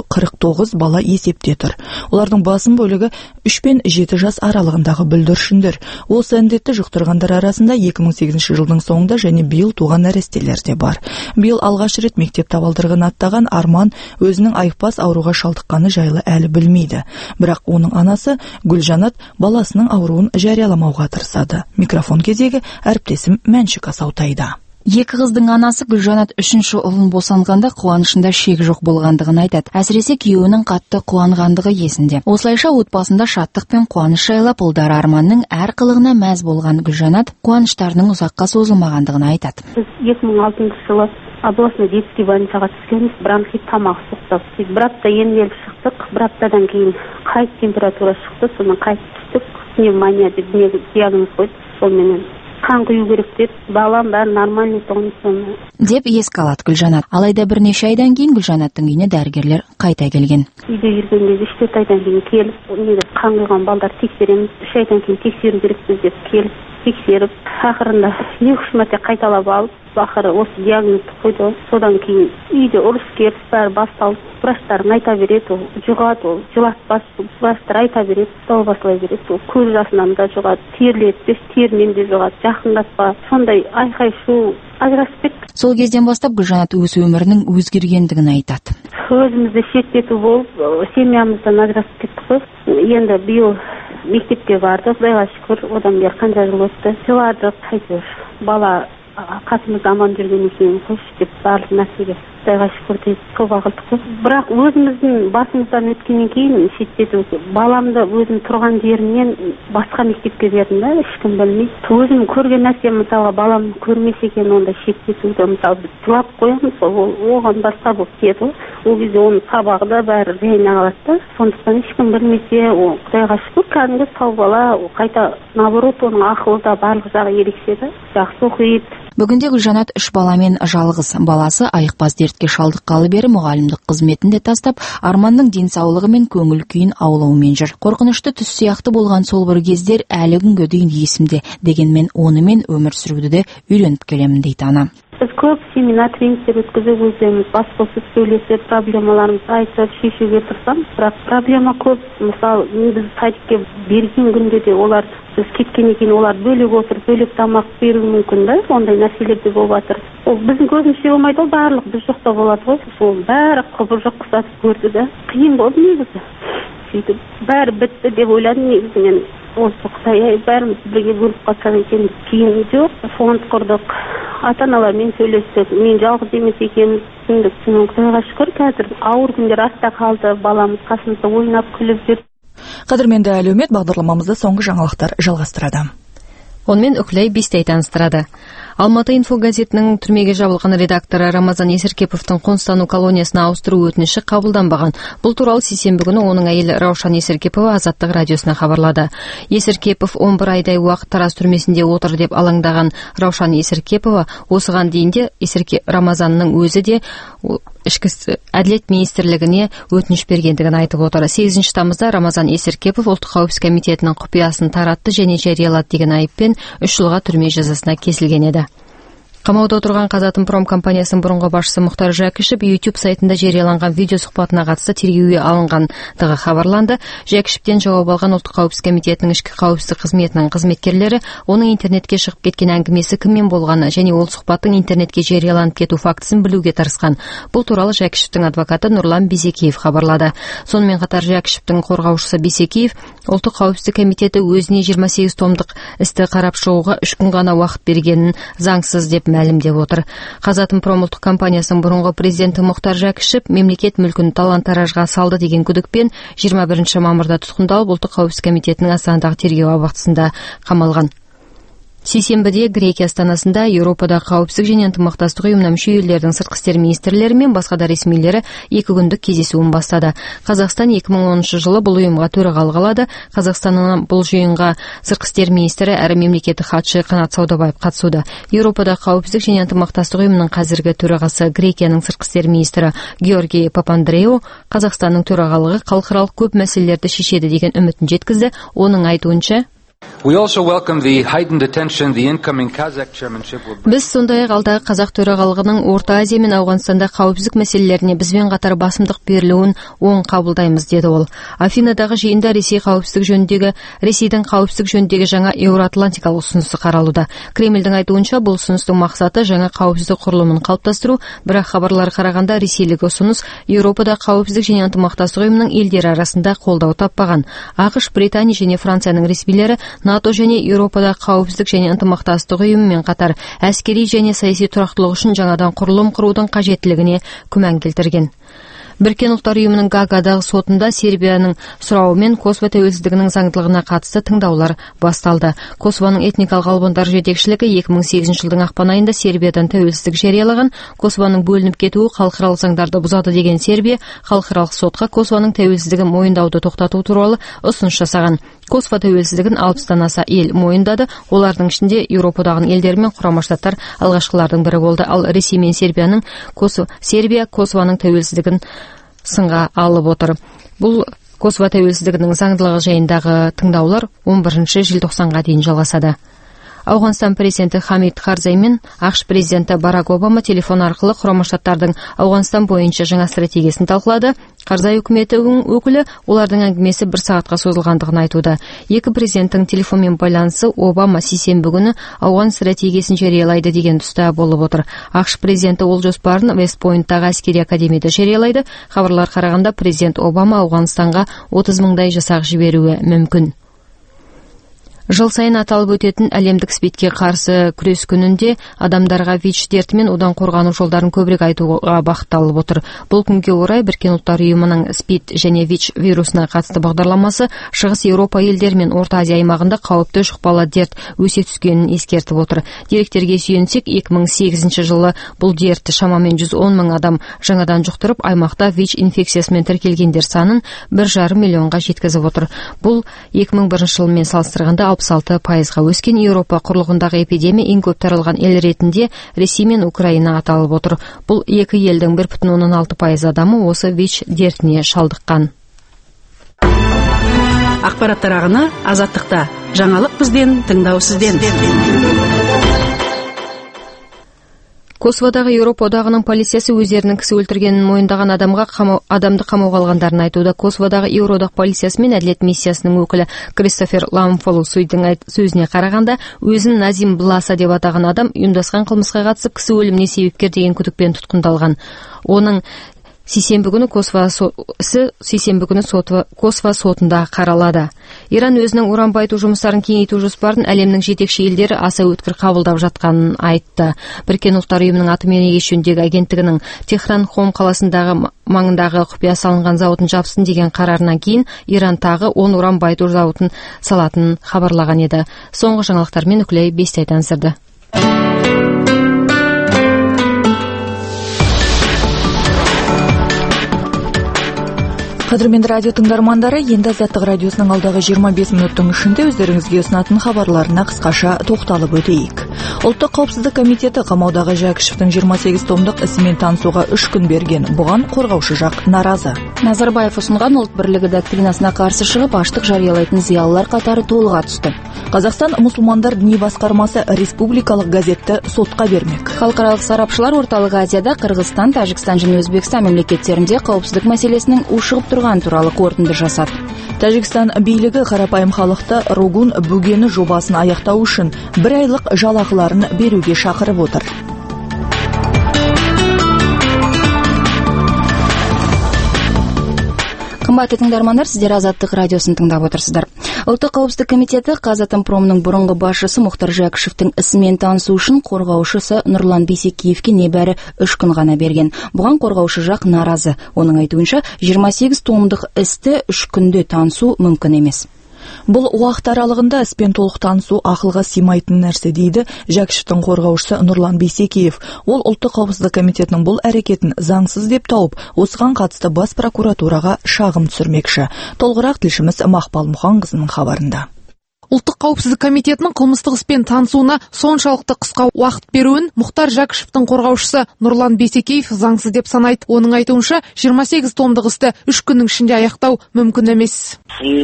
149 бала есепте тұр. Олардың басым бөлігі 3 пен 7 жас аралығындағы бүлдіршіндер. Осы індетті жұқтырғандар арасында 2008 жылдың соңында және биыл туған нәрестелер де бар. Биыл алғаш рет мектеп табалдырығын аттаған Арман өзінің айықпас ауруға шалдыққаны жайлы әлі білмейді. Бірақ оның анасы Гүлжанат баласының ауруын жарияламауға тырысады. Микрофон кезегі әріптесім Мәншік Асаутайда. Екі қыздың анасы Гүлжанат 3-ші ұлын босанғанда қуанышында шек жоқ болғандығын айтады. Әсіресе күйеуінің қатты қуанғандығы есінде. Осылайша отбасында шаттық пен қуаныш жайлап, ұлдары Арманның әр қылығына мәз болған Гүлжанат қуаныштарының ұзаққа созылмағандығын айтады. Біз 2006 жылы областный детский больницаға түскенбіз, бронхит тамақ соқты. Біз бір апта емделіп шықтық, бір аптадан кейін қайт температура шықты, соны қайт түстік, пневмония деп диагноз қойды. Сонымен қан құю керек деп, балам бәрі нормальный тұғын деп еске алады Гүлжанат. Алайда бірнеше айдан кейін Гүлжанаттың үйіне дәрігерлер қайта келген. Үйде жүрген кезде 3 айдан кейін келіп, қан құйған балдар тексереміз, 3 айдан кейін тексеру керекпіз деп келіп, тексеріп, ақырында 2-3 мәрте қайталап алып, ақыры осы диагнозды қойды. Содан кейін үйде ұрыс керіс бәрі басталды. Врачтар айта береді, ол жұғады, ол жылатпас, врачтар айта береді, басылай береді, ол көз жасынан да жұғады, терлетпес, терінен де жұғады, жақындатпа, сондай айқай шу ажырасып кетті. Сол кезден бастап Гүлжанат өз өмірінің өзгергендігін айтады. Өзімізді шеттету болып, семьямыздан ажырасып кеттік қой. Енді биыл мектепке бардық, Құдайға шүкір, одан бері қанша жыл өтті. Жыладық, қайтер, бала қасымызда аман жүрген екен қойшы деп барлық нәрсеге Құдайға шүкір деп тоба қылдық қой. Бірақ өзіміздің басымыздан өткеннен кейін шеттету, баламды өзім тұрған жерінен басқа мектепке бердім да, ешкім білмейді. Өзім көрген нәрсе, мысалға балам көрмесе екен, онда шеттетуді, мысалы біз жылап қоямыз, оған басқа болып кетеді. Ол кезде оның сабағы да бәрі жайына қалады да, сондықтан ешкім білмесе, Құдайға шүкір кәдімгі сау бала, қайта наоборот оның ақылы да барлық жағы ерекше да, жақсы оқиды. Бүгінде Гүлжанат 3 баламен жалғыз. Баласы айықпас дертке шалдыққалы бері мұғалімдік қызметінде тастап, арманның денсаулығы мен көңіл күйін аулаумен жүр. Қорқынышты түс сияқты болған сол бір кездер әлі күнге дейін есімде. Дегенмен онымен өмір сүруді де үйреніп келемін дейді ана. Біз көп семинар тренингтер өткізіп өздеріміз бас қосып сөйлесіп, проблемаларымызды айтып, шешуге тырысамыз. Бірақ проблема көп. Мысалы, біз садикке берген күнде де олар біз кеткеннен кейін олар бөлек отыр, бөлек тамақ беру мүмкін да, ондай нәрселер де болып жатыр. Ол біздің көзімізше болмайды, ол барлық біз жоқта болады ғой. Сол бәрі құбыжық құсатып көрді да. Қиын болды негізі. Сөйтіп бәрі бітті деп ойладым негізі мен. Осы Құдай, бәріміз бірге бөліп қалсақ екен. Кейін жоқ, фонд құрдық. Ата-аналармен сөйлестік. Мен жалғыз емес екенміз. Түсіндік. Құдайға шүкір, қазір ауыр күндер артта қалды. Баламыз қасымызда ойнап күліп жүр. Қадірменді әлеумет бағдарламамызды соңғы жаңалықтар жалғастырады. Онымен Үкілай Бестай таныстырады. Алматы инфо газетінің түрмеге жабылған редакторы Рамазан Есіркеповтың қоныстану колониясына ауыстыру өтініші қабылданбаған. Бұл туралы сейсенбі күні оның әйелі Раушан Есіркепова Азаттық радиосына хабарлады. Есіркепов 11 айдай уақыт Тараз түрмесінде отыр деп алаңдаған Раушан Есіркепова осыған дейін де Рамазанның өзі де ішкі әділет министрлігіне өтініш бергендігін айтып отыр. 8 тамызда Рамазан Есіркепов ұлттық қауіпсіздік комитетінің құпиясын таратты және жариялады деген айыппен 3 жылға түрме жазасына кесілген еді. Қамауда отырған Қазатомпром компаниясының бұрынғы басшысы Мұхтар Жәкішев YouTube сайтында жарияланған видео сұхбатына қатысты тергеуге алынғандығы хабарланды. Жәкішевтен жауап алған ұлттық қауіпсіздік комитетінің ішкі қауіпсіздік қызметінің қызметкерлері оның интернетке шығып кеткен әңгімесі кіммен болғаны және ол сұхбаттың интернетке жарияланып кету фактісін білуге тырысқан. Бұл туралы Жәкішевтің адвокаты Нұрлан Бисекеев хабарлады. Сонымен қатар Жәкішевтің қорғаушысы Бисекеев ұлттық қауіпсіздік комитеті өзіне 28 томдық істі қарап шығуға 3 күн ғана уақыт бергенін заңсыз деп мәлімдеп отыр. Қазатомпром ұлттық компаниясының бұрынғы президенті Мұхтар Жәкішев мемлекет мүлкін талан-таражға салды деген күдікпен 21 мамырда тұтқындалып ұлттық қауіпсіздік комитетінің Астанадағы тергеу абақтысында қамалған. Сейсенбіде Грекия астанасында Еуропада қауіпсіздік және ынтымақтастық ұйымына мүше елдердің сыртқы істер министрлері мен басқа да ресмилері 2 күндік кездесуін бастады. Қазақстан 2010 жылы бұл ұйымға төрағалық алады. Қазақстанның бұл жиынға сыртқы істер министрі әрі мемлекеттік хатшы Қанат Саудабаев қатысуда. Еуропада қауіпсіздік және ынтымақтастық ұйымының қазіргі төрағасы Грекияның сыртқы істер министрі Георгий Папандреу Қазақстанның төрағалығы халықаралық көп мәселелерді шешеді деген үмітін жеткізді. Оның айтуынша Біз сондай-ақ алдағы Қазақ төрағалығының Орта Азия мен Ауғанстанда қауіпсіздік мәселелеріне бізбен қатар басымдық берілуін оң қабылдаймыз, деді ол. Афинадағы жиында Ресейдің қауіпсіздік жөніндегі жаңа еуроатлантикалық ұсынысы қаралуда. Кремльдің айтуынша бұл ұсыныстың мақсаты жаңа қауіпсіздік құрылымын қалыптастыру, бірақ хабарлар қарағанда ресейлік ұсыныс Еуропада қауіпсіздік және ынтымақтастық ұйымының елдері арасында қолдау таппаған. ақш, Британия және Францияның ресмилері НАТО және Еуропада қауіпсіздік және ынтымақтастық ұйымымен қатар әскери және саяси тұрақтылық үшін жаңадан құрылым құрудың қажеттілігіне күмән келтірген. Біріккен ұлттар ұйымының Гаагадағы сотында Сербияның сұрауымен Косово тәуелсіздігінің заңдылығына қатысты тыңдаулар басталды. Косованың этникалық албандар жетекшілігі 2008 жылдың ақпан айында Сербиядан тәуелсіздік жариялаған. Косованың бөлініп кетуі халықаралық заңдарды бұзады деген Сербия халықаралық сотқа Косованың тәуелсіздігін мойындауды тоқтату туралы ұсыныс жасаған. Косово тәуелсіздігін 60-тан аса ел мойындады. Олардың ішінде Еуропадағы елдер мен Құрама Штаттар алғашқылардың бірі болды. Ал Ресей мен Сербия Косованың тәуелсіздігін сынға алып отыр. Бұл Косово тәуелсіздігінің заңдылығы жайындағы тыңдаулар 11 желтоқсанға дейін жалғасады. Ауғанстан президенті Хамид Карзай мен ақш президенті Барак Обама телефон арқылы Құрама Штаттардың Ауғанстан бойынша жаңа стратегиясын талқылады. Карзай үкіметінің өкілі олардың әңгімесі 1 сағатқа созылғандығын айтуда. Екі президенттің телефонмен байланысы Обама сейсенбі күні Ауған стратегиясын жариялайды деген тұста болып отыр. ақш президенті ол жоспарын Вест-Пойнттағы әскери академияда жариялайды. Хабарлар қарағанда президент Обама Ауғанстанға 30 мыңдай жасақ жіберуі мүмкін. Жыл сайын аталып өтетін әлемдік СПИДке қарсы күрес күнінде адамдарға ВИЧ дертімен одан қорғану жолдарын көбірек айтуға бағытталып отыр. Бұл күнге орай Біріккен ұлттар ұйымының СПИД және ВИЧ вирусына қатысты бағдарламасы Шығыс Еуропа елдері мен Орта Азия аймағында қауіпті жұқпалы дерт өсе түскенін ескертіп отыр. Деректерге сүйенсек, 2008 жылы бұл дертті шамамен 110 мың адам жаңадан жұқтырып, аймақта ВИЧ инфекциясымен тіркелгендер санын 1,5 миллионға жеткізіп отыр. Бұл 2001 жылмен салыстырғанда 66%-ға өскен. Еуропа құрлығындағы эпидемия ең көп таралған ел ретінде Ресей мен Украина аталып отыр. Бұл екі елдің 1,6% адамы осы ВИЧ дертіне шалдыққан. Ақпараттар ағыны Азаттықта. Жаңалық бізден, тыңдау сізден. Косоводағы Еуропа одағының полициясы өздерінің кісі өлтіргенін мойындаған адамды қамауға алғандарын айтуда. Косоводағы Еуроодақ полициясы мен әділет миссиясының өкілі Кристофер Ламфолусуйдың сөзіне қарағанда, өзін Назим Бласа деп атаған адам ұйымдасқан қылмысқа қатысып кісі өліміне себепкер деген күдікпен тұтқындалған. Оның сейсенбі күні Косово сотында қаралады. Иран өзінің уран байыту жұмыстарын кеңейту жоспарын әлемнің жетекші елдері аса өткір қабылдап жатқанын айтты. Біріккен ұлттар ұйымының атом энергиясы жөніндегі агенттігінің Техран Хом қаласындағы маңындағы құпия салынған зауытын жапсын деген қарарынан кейін Иран тағы 10 уран байыту зауытын салатынын хабарлаған еді. Соңғы жаңалықтармен Үкілей Бестай таныстырды. Қадірменді радио тыңдармандары, енді Азаттық радиосының алдағы 25 минуттың ішінде өздеріңізге ұсынатын хабарларына қысқаша тоқталып өтейік. Ұлттық қауіпсіздік комитеті қамаудағы Жәкішевтің 28 томдық ісімен танысуға 3 күн берген. Бұған қорғаушы жақ наразы. Назарбаев ұсынған ұлт бірлігі доктринасына қарсы шығып, аштық жариялайтын зиялылар қатары толыға түсті. Қазақстан мұсылмандар діни басқармасы республикалық газетті сотқа бермек. Халықаралық сарапшылар Орталық Азияда Қырғызстан, Тәжікстан және Өзбекстан мемлекеттерінде қауіпсіздік мәселесінің ушығып тұрған туралы қорытынды жасады. Тәжікстан билігі қарапайым халықты Ругун бөгені жобасын аяқтау үшін 1 айлық жалақыларын беруге шақырып отыр. Қымбатты тыңдармандар, сіздер Азаттық радиосын тыңдап отырсыздар. Ұлттық қауіпсіздік комитеті Қазатомпромның бұрынғы басшысы Мұхтар Жәкішевтің ісімен танысу үшін қорғаушысы Нұрлан Бейсекеевке небәрі 3 күн ғана берген. Бұған қорғаушы жақ наразы. Оның айтуынша 28 томдық істі 3 күнде танысу мүмкін емес. Бұл уақыт аралығында іспен толық танысу ақылға сыймайтын нәрсе дейді Жәкішевтің қорғаушысы Нұрлан Бейсекеев. Ол ұлттық қауіпсіздік комитетінің бұл әрекетін заңсыз деп тауып, осыған қатысты бас прокуратураға шағым түсірмекші. Толығырақ тілшіміз Мақпал Мұханқызының хабарында. Ұлттық қауіпсіздік комитетінің қылмыстық іспен танысуына соншалықты қысқа уақыт беруін Мұхтар Жәкішевтің қорғаушысы Нұрлан Бейсекеев заңсыз деп санайды. Оның айтуынша 28 томдық істі 3 күннің ішінде аяқтау мүмкін емес.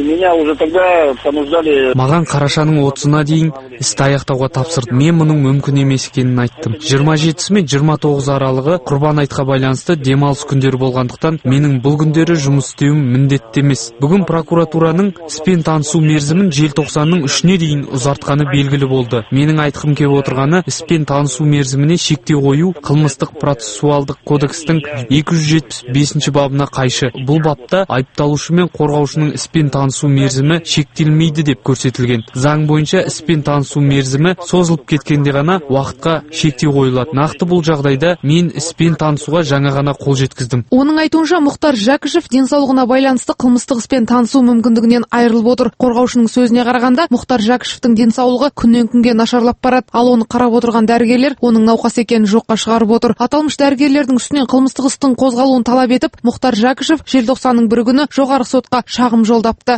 Маған қарашаның 30-на дейін істі аяқтауға тапсырды. Мен мұның мүмкін емес екенін айттым. 27 мен 29 аралығы Құрбан айтқа байланысты демалыс күндері болғандықтан менің бұл күндері жұмыс істеуім міндетті емес. Бүгін прокуратураның іспен танысу мерзімін желтоқсанның 3-не дейін ұзартқаны белгілі болды. Менің айтқым келіп отырғаны іспен танысу мерзіміне шектеу қою қылмыстық процессуалдық кодекстің 275 бабына қайшы. Бұл бапта айыпталушы мен қорғаушының іспен танысу мерзімі шектелмейді деп көрсетілген. Заң бойынша іспен танысу мерзімі созылып кеткенде ғана уақытқа шектеу қойылады. Нақты бұл жағдайда мен іспен танысуға жаңа ғана қол жеткіздім. Оның айтуынша Мұхтар Жәкішев денсаулығына байланысты қылмыстық іспен танысу мүмкіндігінен айырылып отыр. Қорғаушының сөзіне қарағанда Мұхтар Жәкішевтің денсаулығы күннен күнге нашарлап барады. Ал оны қарап отырған дәрігерлер оның науқас екенін жоққа шығарып отыр. Аталмыш дәрігерлердің үстінен қылмыстық істің қозғалуын талап етіп, Мұхтар Жәкішев желтоқсанның 1 күні жоғарғы сотқа шағым жолдапты.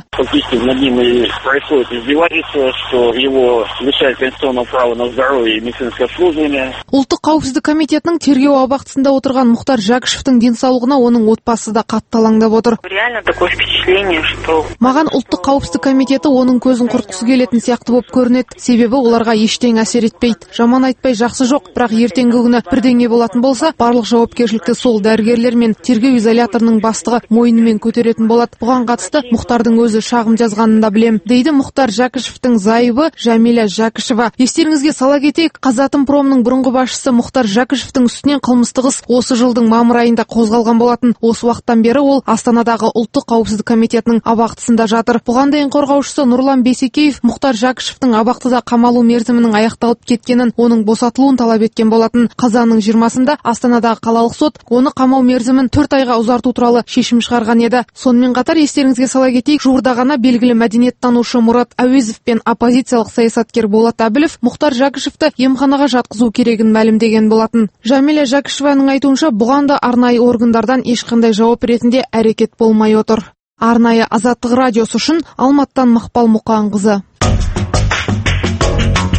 Ұлттық қауіпсіздік комитетінің тергеу абақтысында отырған Мұхтар Жәкішевтің денсаулығына оның отбасы да қатты алаңдап отыр. Маған ұлттық қауіпсіздік комитеті оның көзін құртқысы келетін сияқты болып көрінеді. Себебі оларға ештеңе әсер етпейді. Жаман айтпай жақсы жоқ, бірақ ертеңгі күні бірдеңе болатын болса, барлық жауапкершілікті сол дәрігерлер мен тергеу изоляторының бастығы мойнымен көтеретін болады. Бұған қатысты Мұхтардың өзі шағым жазғанын да білем, дейді Мұхтар Жәкішевтің зайыбы Жәмиля Жәкішева. Естеріңізге сала кетейік, Қазатомпромның бұрынғы басшысы Мұхтар Жәкішевтің үстінен қылмыстық іс осы жылдың мамыр айында қозғалған болатын. Осы уақыттан бері ол Астанадағы ұлттық қауіпсіздік комитетінің абақтысында жатыр. Бұған дейін қорғаушысы Нұрлан Бейсекеев Мұхтар Жәкішевтің абақтыда қамалу мерзімінің аяқталып кеткенін, оның босатылуын талап еткен болатын. Қазанның 20-сында Астанадағы қалалық сот оны қамау мерзімін 4 айға ұзарту туралы шешім шығарған еді. Сонымен қатар естеріңізге сала кетейік, жуырда ғана белгілі мәдениеттанушы Мұрат Әуезов пен оппозициялық саясаткер Болат Әбілов Мұхтар Жәкішевті емханаға жатқызу керегін мәлімдеген болатын. Жәмиля Жәкішеваның айтуынша, бұған да арнайы органдардан ешқандай жауап ретінде әрекет болмай отыр. Арнайы Азаттық радиосы үшін Алматтан Мақпал Мұқанқызы.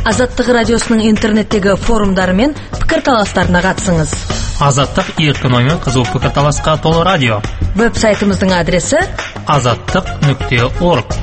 Азаттық радиосының интернеттегі форумдары мен пікірталастарына қатысыңыз. Азаттық еркін ой мен қызу пікірталасқа толы радио. Веб-сайтымыздың адресі azаттық.org.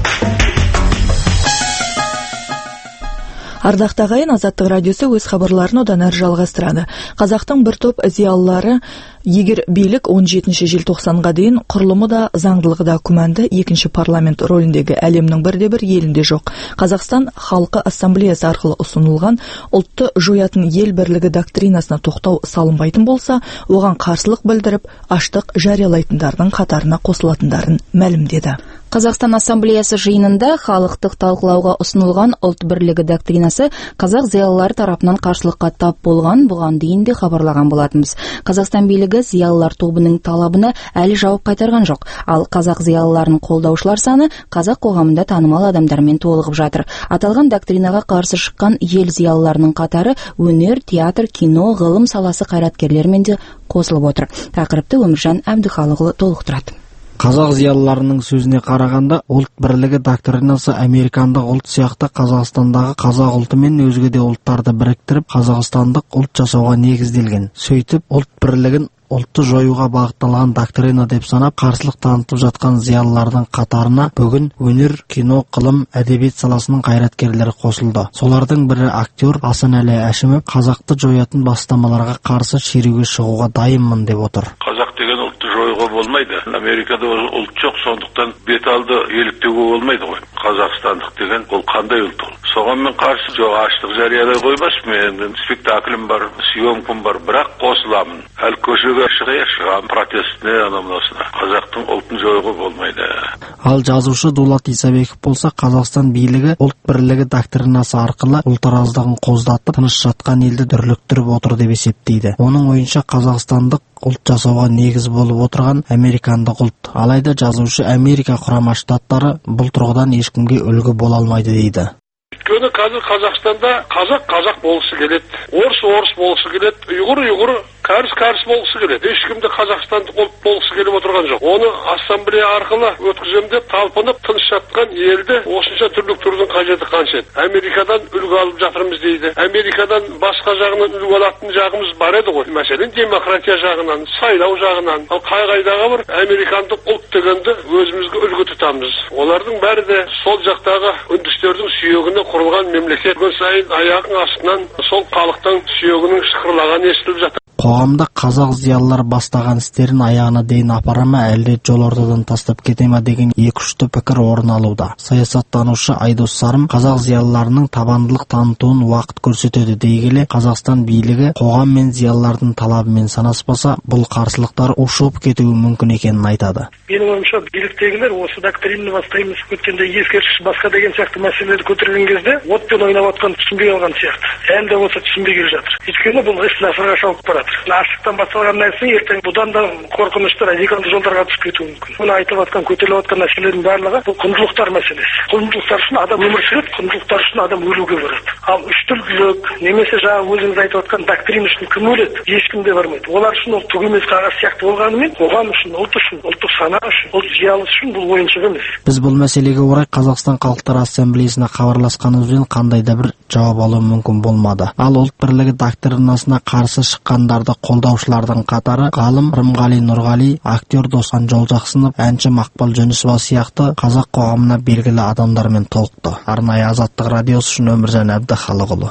Ардақты ағайын, Азаттық радиосы өз хабарларын одан әрі жалғастырады. Қазақтың бір топ зиялылары егер билік 17 желтоқсанға дейін құрылымы да заңдылығы да күмәнді екінші парламент рөліндегі әлемнің бірде-бір елінде жоқ. Қазақстан халқы ассамблеясы арқылы ұсынылған ұлтты жоятын ел бірлігі доктринасына тоқтау салынбайтын болса, оған қарсылық білдіріп, аштық жариялайтындардың қатарына қосылатындарын мәлімдеді. Қазақстан ассамблеясы жиынында халықтық талқылауға ұсынылған ұлт бірлігі доктринасы қазақ зиялылары тарапынан қарсылыққа тап болған, бұған дейін де хабарлаған болатынбыз. Қазақстан билігі зиялылар тобының талабына әлі жауап қайтарған жоқ, ал қазақ зиялыларын қолдаушылар саны қазақ қоғамында танымал адамдармен толығып жатыр. Аталған доктринаға қарсы шыққан ел зиялыларының қатары өнер, театр, кино, ғылым саласы қайраткерлерімен де қосылып отыр. Тақырыпты Өміржан Әбдіхалықұлы толықтырады. Қазақ зиялыларының сөзіне қарағанда, ұлт бірлігі доктринасы американдық ұлт сияқты Қазақстандағы қазақ ұлты мен өзге де ұлттарды біріктіріп, қазақстандық ұлт жасауға негізделген. Сөйтіп, ұлт бірлігін ұлтты жоюға бағытталған доктрина деп санап, қарсылық танытып жатқан зиялылардың қатарына бүгін өнер, кино, ғылым, әдебиет саласының қайраткерлері қосылды. Солардың бірі актер Асанәлі Әшімов қазақты жоятын бастамаларға қарсы шеруге шығуға дайынмын деп отыр. Қазақ деген ұлтты жоюға болмайды. Америкада ұлт жоқ, сондықтан бет алды еліктеуге болмайды ғой. Қазақстандық деген ол қандай ұлт ол? Соған мен қарсы жоқ, аштық жариялай қоймас, мен спектаклім бар, съемкам бар, бірақ қосыламын. Әлі көшеге шығам протестіне, анамнасына. Қазақтың ұлтын жоюға болмайды. Ал жазушы Дулат Исабеков болса, Қазақстан билігі ұлт бірлігі доктринасы арқылы ұлт араздығын қоздатып, тыныш жатқан елді дүрліктіріп отыр деп есептейді. Оның ойынша қазақстандық ұлт жасауға негіз болып отырған американдық ұлт. Алайда жазушы Америка құрама штаттары бұл тұрғыдан ешкімге үлгі бола алмайды дейді. Өйткені қазір Қазақстанда қазақ болғысы келеді, орыс болғысы келеді, ұйғыр кәріс болғысы келеді. Ешкімде қазақстандық ұлт болғысы келіп отырған жоқ. Оны ассамблея арқылы өткізем деп талпынып тыныш жатқан елді осынша түрліктірудің қажеті қанша еді. Америкадан үлгі алып жатырмыз дейді. Америкадан басқа жағынан үлгі алатын жағымыз бар еді ғой. Мәселен, демократия жағынан, сайлау жағынан. Ал қай-қайдағы бір американдық ұлт дегенді өзімізге үлгі тұтамыз. Олардың бәрі де сол жақтағы үндістердің сүйегіне құрылған мемлекет. Күн сайын аяғың астынан сол халықтың сүйегінің шықырлағаны естіліп жатыр. Қоғамда қазақ зиялылар бастаған істерін аяғына дейін апара ма, әлде жол ортадан тастап кете ма деген екі-үшті пікір орын алуда. Саясаттанушы Айдос Сарым қазақ зиялыларының табандылық танытуын уақыт көрсетеді дей келе, Қазақстан билігі қоғам мен зиялылардың талабымен санаспаса, бұл қарсылықтар ушығып кетуі мүмкін екенін айтады. Менің ойымша, биліктегілер осы доктринаны бастаймыз көткенде ескерткіш басқа деген сияқты мәселелерді көтерген кезде отпен ойнап отқан түсінбей алған сияқты. Әлі де болса түсінбей келе жатыр. Өйткені бұл іс насырға шауып барады. Аштықтан басталған нәрсе ертең бұдан да қорқынышты радикалды жолдарға түсіп кетуі мүмкін. Мұны айтып жатқан, көтеріліп жатқан мәселелердің барлығы бұл құндылықтар мәселесі. Құндылықтар үшін адам өмір сүреді, құндылықтар үшін адам өлуге барады. Ал үштілділік немесе жаңағы өзіңіз айтып жатқан доктрина үшін кім өледі? Ешкім де бармайды. Олар үшін ол түк емес қағаз сияқты болғанымен, қоғам үшін, ұлт үшін, ұлттық сана үшін, ұлт зиялысы үшін бұл ойыншық емес. Біз бұл мәселеге орай Қазақстан Халықтар Ассамблеясына хабарласқанымызбен қандай да бір жауап алу мүмкін болмады. Ал ұлт бірлігі доктринасына қарсы шыққандарды қолдаушылардың қатары ғалым Рымғали Нұрғали, актер Досхан Жолжақсынов, әнші Мақпал Жүнісова сияқты қазақ қоғамына белгілі адамдармен толықты. Арнайы Азаттық радиосы үшін Өміржан Әбдіхалықұлы.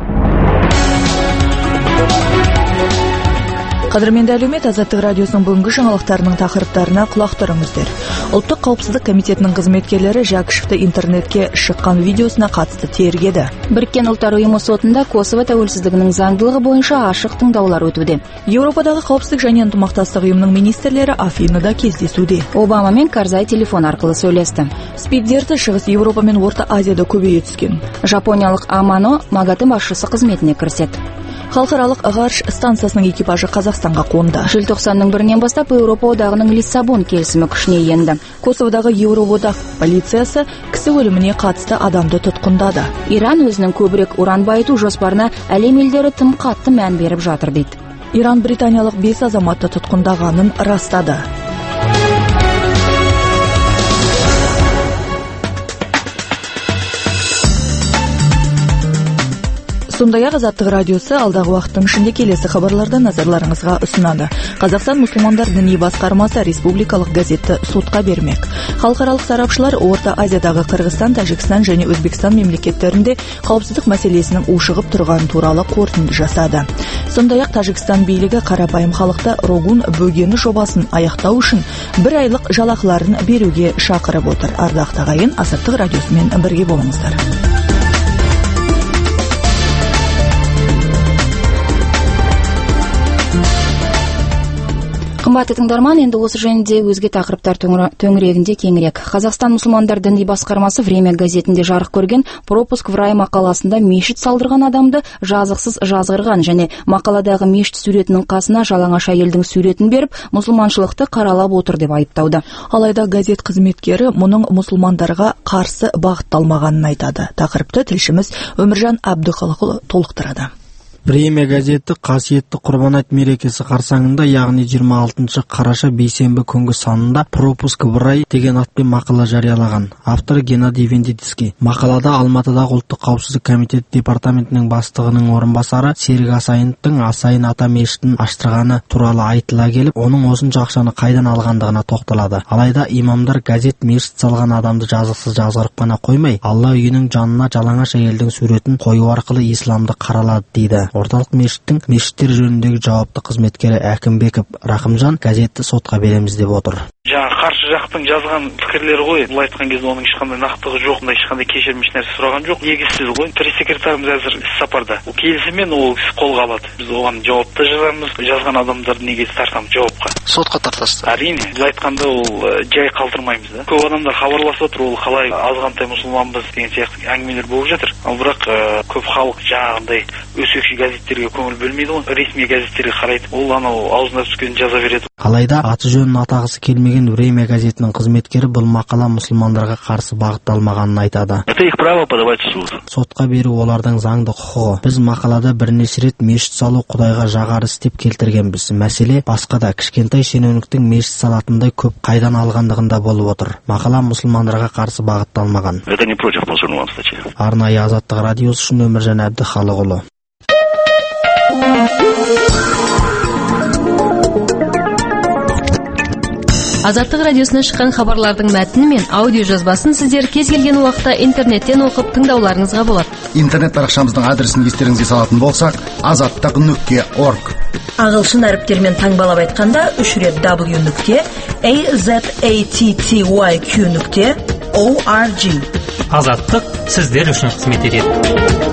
Қадірменді әлеумет, Азаттық радиосының бүгінгі жаңалықтарының тақырыптарына құлақ түріңіздер. Ұлттық қауіпсіздік комитетінің қызметкерлері Жәкішевті интернетке шыққан видеосына қатысты тергеді. Біріккен ұлттар ұйымы сотында Косово тәуелсіздігінің заңдылығы бойынша ашық тыңдаулар өтуде. Еуропадағы қауіпсіздік және ынтымақтастық ұйымының министрлері Афинада кездесуде. Обама мен Карзай телефон арқылы сөйлесті. СПИД дерті Шығыс Еуропа мен Орта Азияда көбейе түскен. Жапониялық Амано МАГАТЭ басшысы қызметіне кіріседі. Халықаралық ғарыш станциясының экипажы Қазақстанға қонды. Желтоқсанның 1-нен бастап Еуропа одағының Лиссабон келісімі күшіне енді. Косоводағы Еуроодақ полициясы кісі өліміне қатысты адамды тұтқындады. Иран өзінің көбірек уран байыту жоспарына әлем елдері тым қатты мән беріп жатыр дейді. Иран британиялық 5 азаматты тұтқындағанын растады. Сондай-ақ Азаттық радиосы алдағы уақыттың ішінде келесі хабарларды назарларыңызға ұсынады. Қазақстан мұсылмандар діни басқармасы республикалық газетті сотқа бермек. Халықаралық сарапшылар Орта Азиядағы Қырғызстан, Тәжікстан және Өзбекстан мемлекеттерінде қауіпсіздік мәселесінің ушығып тұрғаны туралы қорытынды жасады. Сондай-ақ Тәжікстан билігі қарапайым халықты Рогун бөгені жобасын аяқтау үшін 1 айлық жалақыларын беруге шақырып отыр. Ардақты ағайын, Азаттық радиосымен бірге болыңыздар. Қымбатты тыңдарман, енді осы жөнінде өзге тақырыптар төңірегінде кеңірек. Қазақстан мұсылмандар діни басқармасы «Время» газетінде жарық көрген «Пропуск в рай» мақаласында мешіт салдырған адамды жазықсыз жазғырған және мақаладағы мешіт суретінің қасына жалаңаш әйелдің суретін беріп, мұсылманшылықты қаралап отыр деп айыптауда. Алайда газет қызметкері мұның мұсылмандарға қарсы бағытталмағанын айтады. Тақырыпты тілшіміз Өміржан Әбдіхалықұлы толықтырады. «Время» газеті қасиетті Құрбан айт мерекесі қарсаңында, яғни 26 қараша бейсенбі күнгі санында «Пропуск в рай» деген атпен мақала жариялаған. Авторы Геннадий Венедицкий. Мақалада Алматыдағы ұлттық қауіпсіздік комитеті департаментінің бастығының орынбасары Серік Асайыновтың Асайын ата мешітін аштырғаны туралы айтыла келіп, оның осынша ақшаны қайдан алғандығына тоқталады. Алайда имамдар газет мешіт салған адамды жазықсыз жазғырып қана қоймай, Алла үйінің жанына жалаңаш әйелдің суретін қою арқылы исламды қаралады дейді. Орталық мешіттің мешіттер жөніндегі жауапты қызметкері Әкімбеков Рахымжан газетті сотқа береміз деп отыр. Жаңа қарсы жақтың жазған пікірлері ғой. Бұл айтқан кезде оның ешқандай нақтығы жоқ, ешқандай кешірім нәрсе сұраған жоқ. Негізсіз ғой. Пресс-секретарымыз әзір іс-сапарда. Ол келісімен ол кісі қолға алады. Біз оған жауапты жазамыз. Жазған адамдарды неге тартамыз жауапқа? Сотқа тартасыз. Әрине. Біз айтқанда ол жай қалдырмаймыз да. Көп адамдар хабарласып отыр, ол қалай азғантай мұсылманбыз деген сияқты әңгімелер болып жатыр. Ал бірақ көп халық жаңағындай өсекші газеттерге көңіл бөлмейді ғой. Ресми газеттерге қарайды. Ол анау аузына түскен жаза береді. Алайда аты жөнін атағысы келмеген «Время» газетінің қызметкері бұл мақала мұсылмандарға қарсы бағытталмағанын айтады. Это их право подавать в суд. Сотқа беру олардың заңды құқығы. Біз мақалада бірнеше рет мешіт салу Құдайға жағар іс деп келтіргенбіз. Мәселе басқада. Кішкентай шенеуніктің мешіт салатындай көп қайдан алғандығында болып отыр. Мақала мұсылмандарға қарсы бағытталмаған. Это не против мусульман, кстати. Арнайы Азаттық радиосы үшін Өміржан Әбдіхалықұлы. Азаттық радиосынан шыққан хабарлардың мәтіні мен аудио жазбасын сіздер кез келген уақытта интернеттен оқып тыңдауларыңызға болады. Интернет парақшамыздың адресін естеріңізге салатын болсақ, azattaq.org. Ағылшын әріптермен таңбалап айтқанда 3 рет w.azattyq.org. Азаттық сіздер үшін қызмет етеді.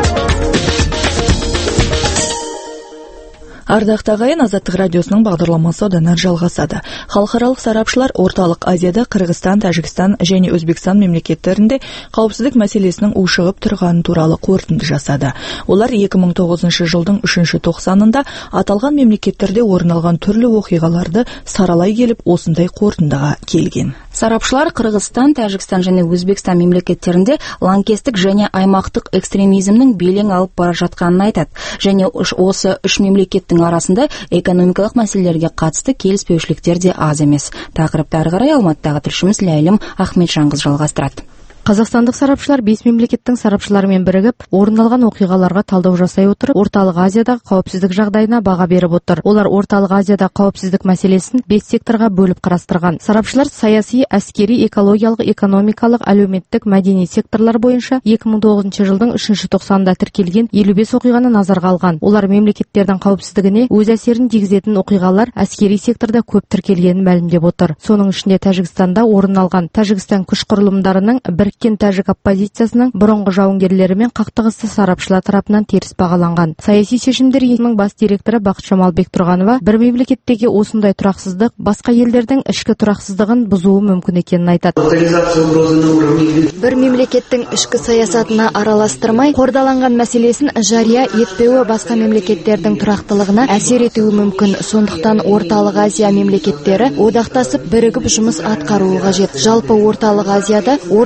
Ардақты ағайын, Азаттық радиосының бағдарламасы одан әрі жалғасады. Халықаралық сарапшылар Орталық Азияда Қырғызстан, Тәжікстан және Өзбекстан мемлекеттерінде қауіпсіздік мәселесінің ушығып тұрғаны туралы қорытынды жасады. Олар 2009 жылдың 3 тоқсанында аталған мемлекеттерде орын алған түрлі оқиғаларды саралай келіп, осындай қорытындыға келген. Сарапшылар Қырғызстан, Тәжікстан және Өзбекстан мемлекеттерінде лаңкестік және аймақтық экстремизмнің белең алып бара жатқанын айтады. Және осы үш мемлекеттің арасында экономикалық мәселелерге қатысты келіспеушіліктер де аз емес. Тақырыпты ары қарай Алматыдағы тілшіміз Ләйлім Ахметжанқызы жалғастырады. Қазақстандық сарапшылар 5 мемлекеттің сарапшыларымен бірігіп, орын алған оқиғаларға талдау жасай отырып, Орталық Азиядағы қауіпсіздік жағдайына баға беріп отыр. Олар Орталық Азияда қауіпсіздік мәселесін 5 секторға бөліп қарастырған. Сарапшылар саяси, әскери, экологиялық, экономикалық, әлеуметтік, мәдени секторлар бойынша 2009 жылдың 3 тоқсанында тіркелген 55 оқиғаны назарға алған. Олар мемлекеттердің қауіпсіздігіне өз әсерін тигізетін оқиғалар әскери секторда көп тіркелгенін мәлімдеп отыр. Соның ішінде Тәжікстанда орын алған Тәжікстан күш құрылымдарының біріккен тәжік оппозициясының бұрынғы жауынгерлерімен қақтығысы сарапшылар тарапынан теріс бағаланған. Саяси шешімдер ұйымының бас директоры Бақытжамал Бектұрғанова бір мемлекеттегі осындай тұрақсыздық басқа елдердің ішкі тұрақсыздығын бұзуы мүмкін екенін айтады. Бір мемлекеттің ішкі саясатына араластырмай, қордаланған мәселесін жария етпеуі басқа мемлекеттердің тұрақтылығына әсер етуі мүмкін. Сондықтан Орталық Азия мемлекеттері одақтасып бірігіп жұмыс атқаруы қажет. Жалпы Орталық Азияда орналасқан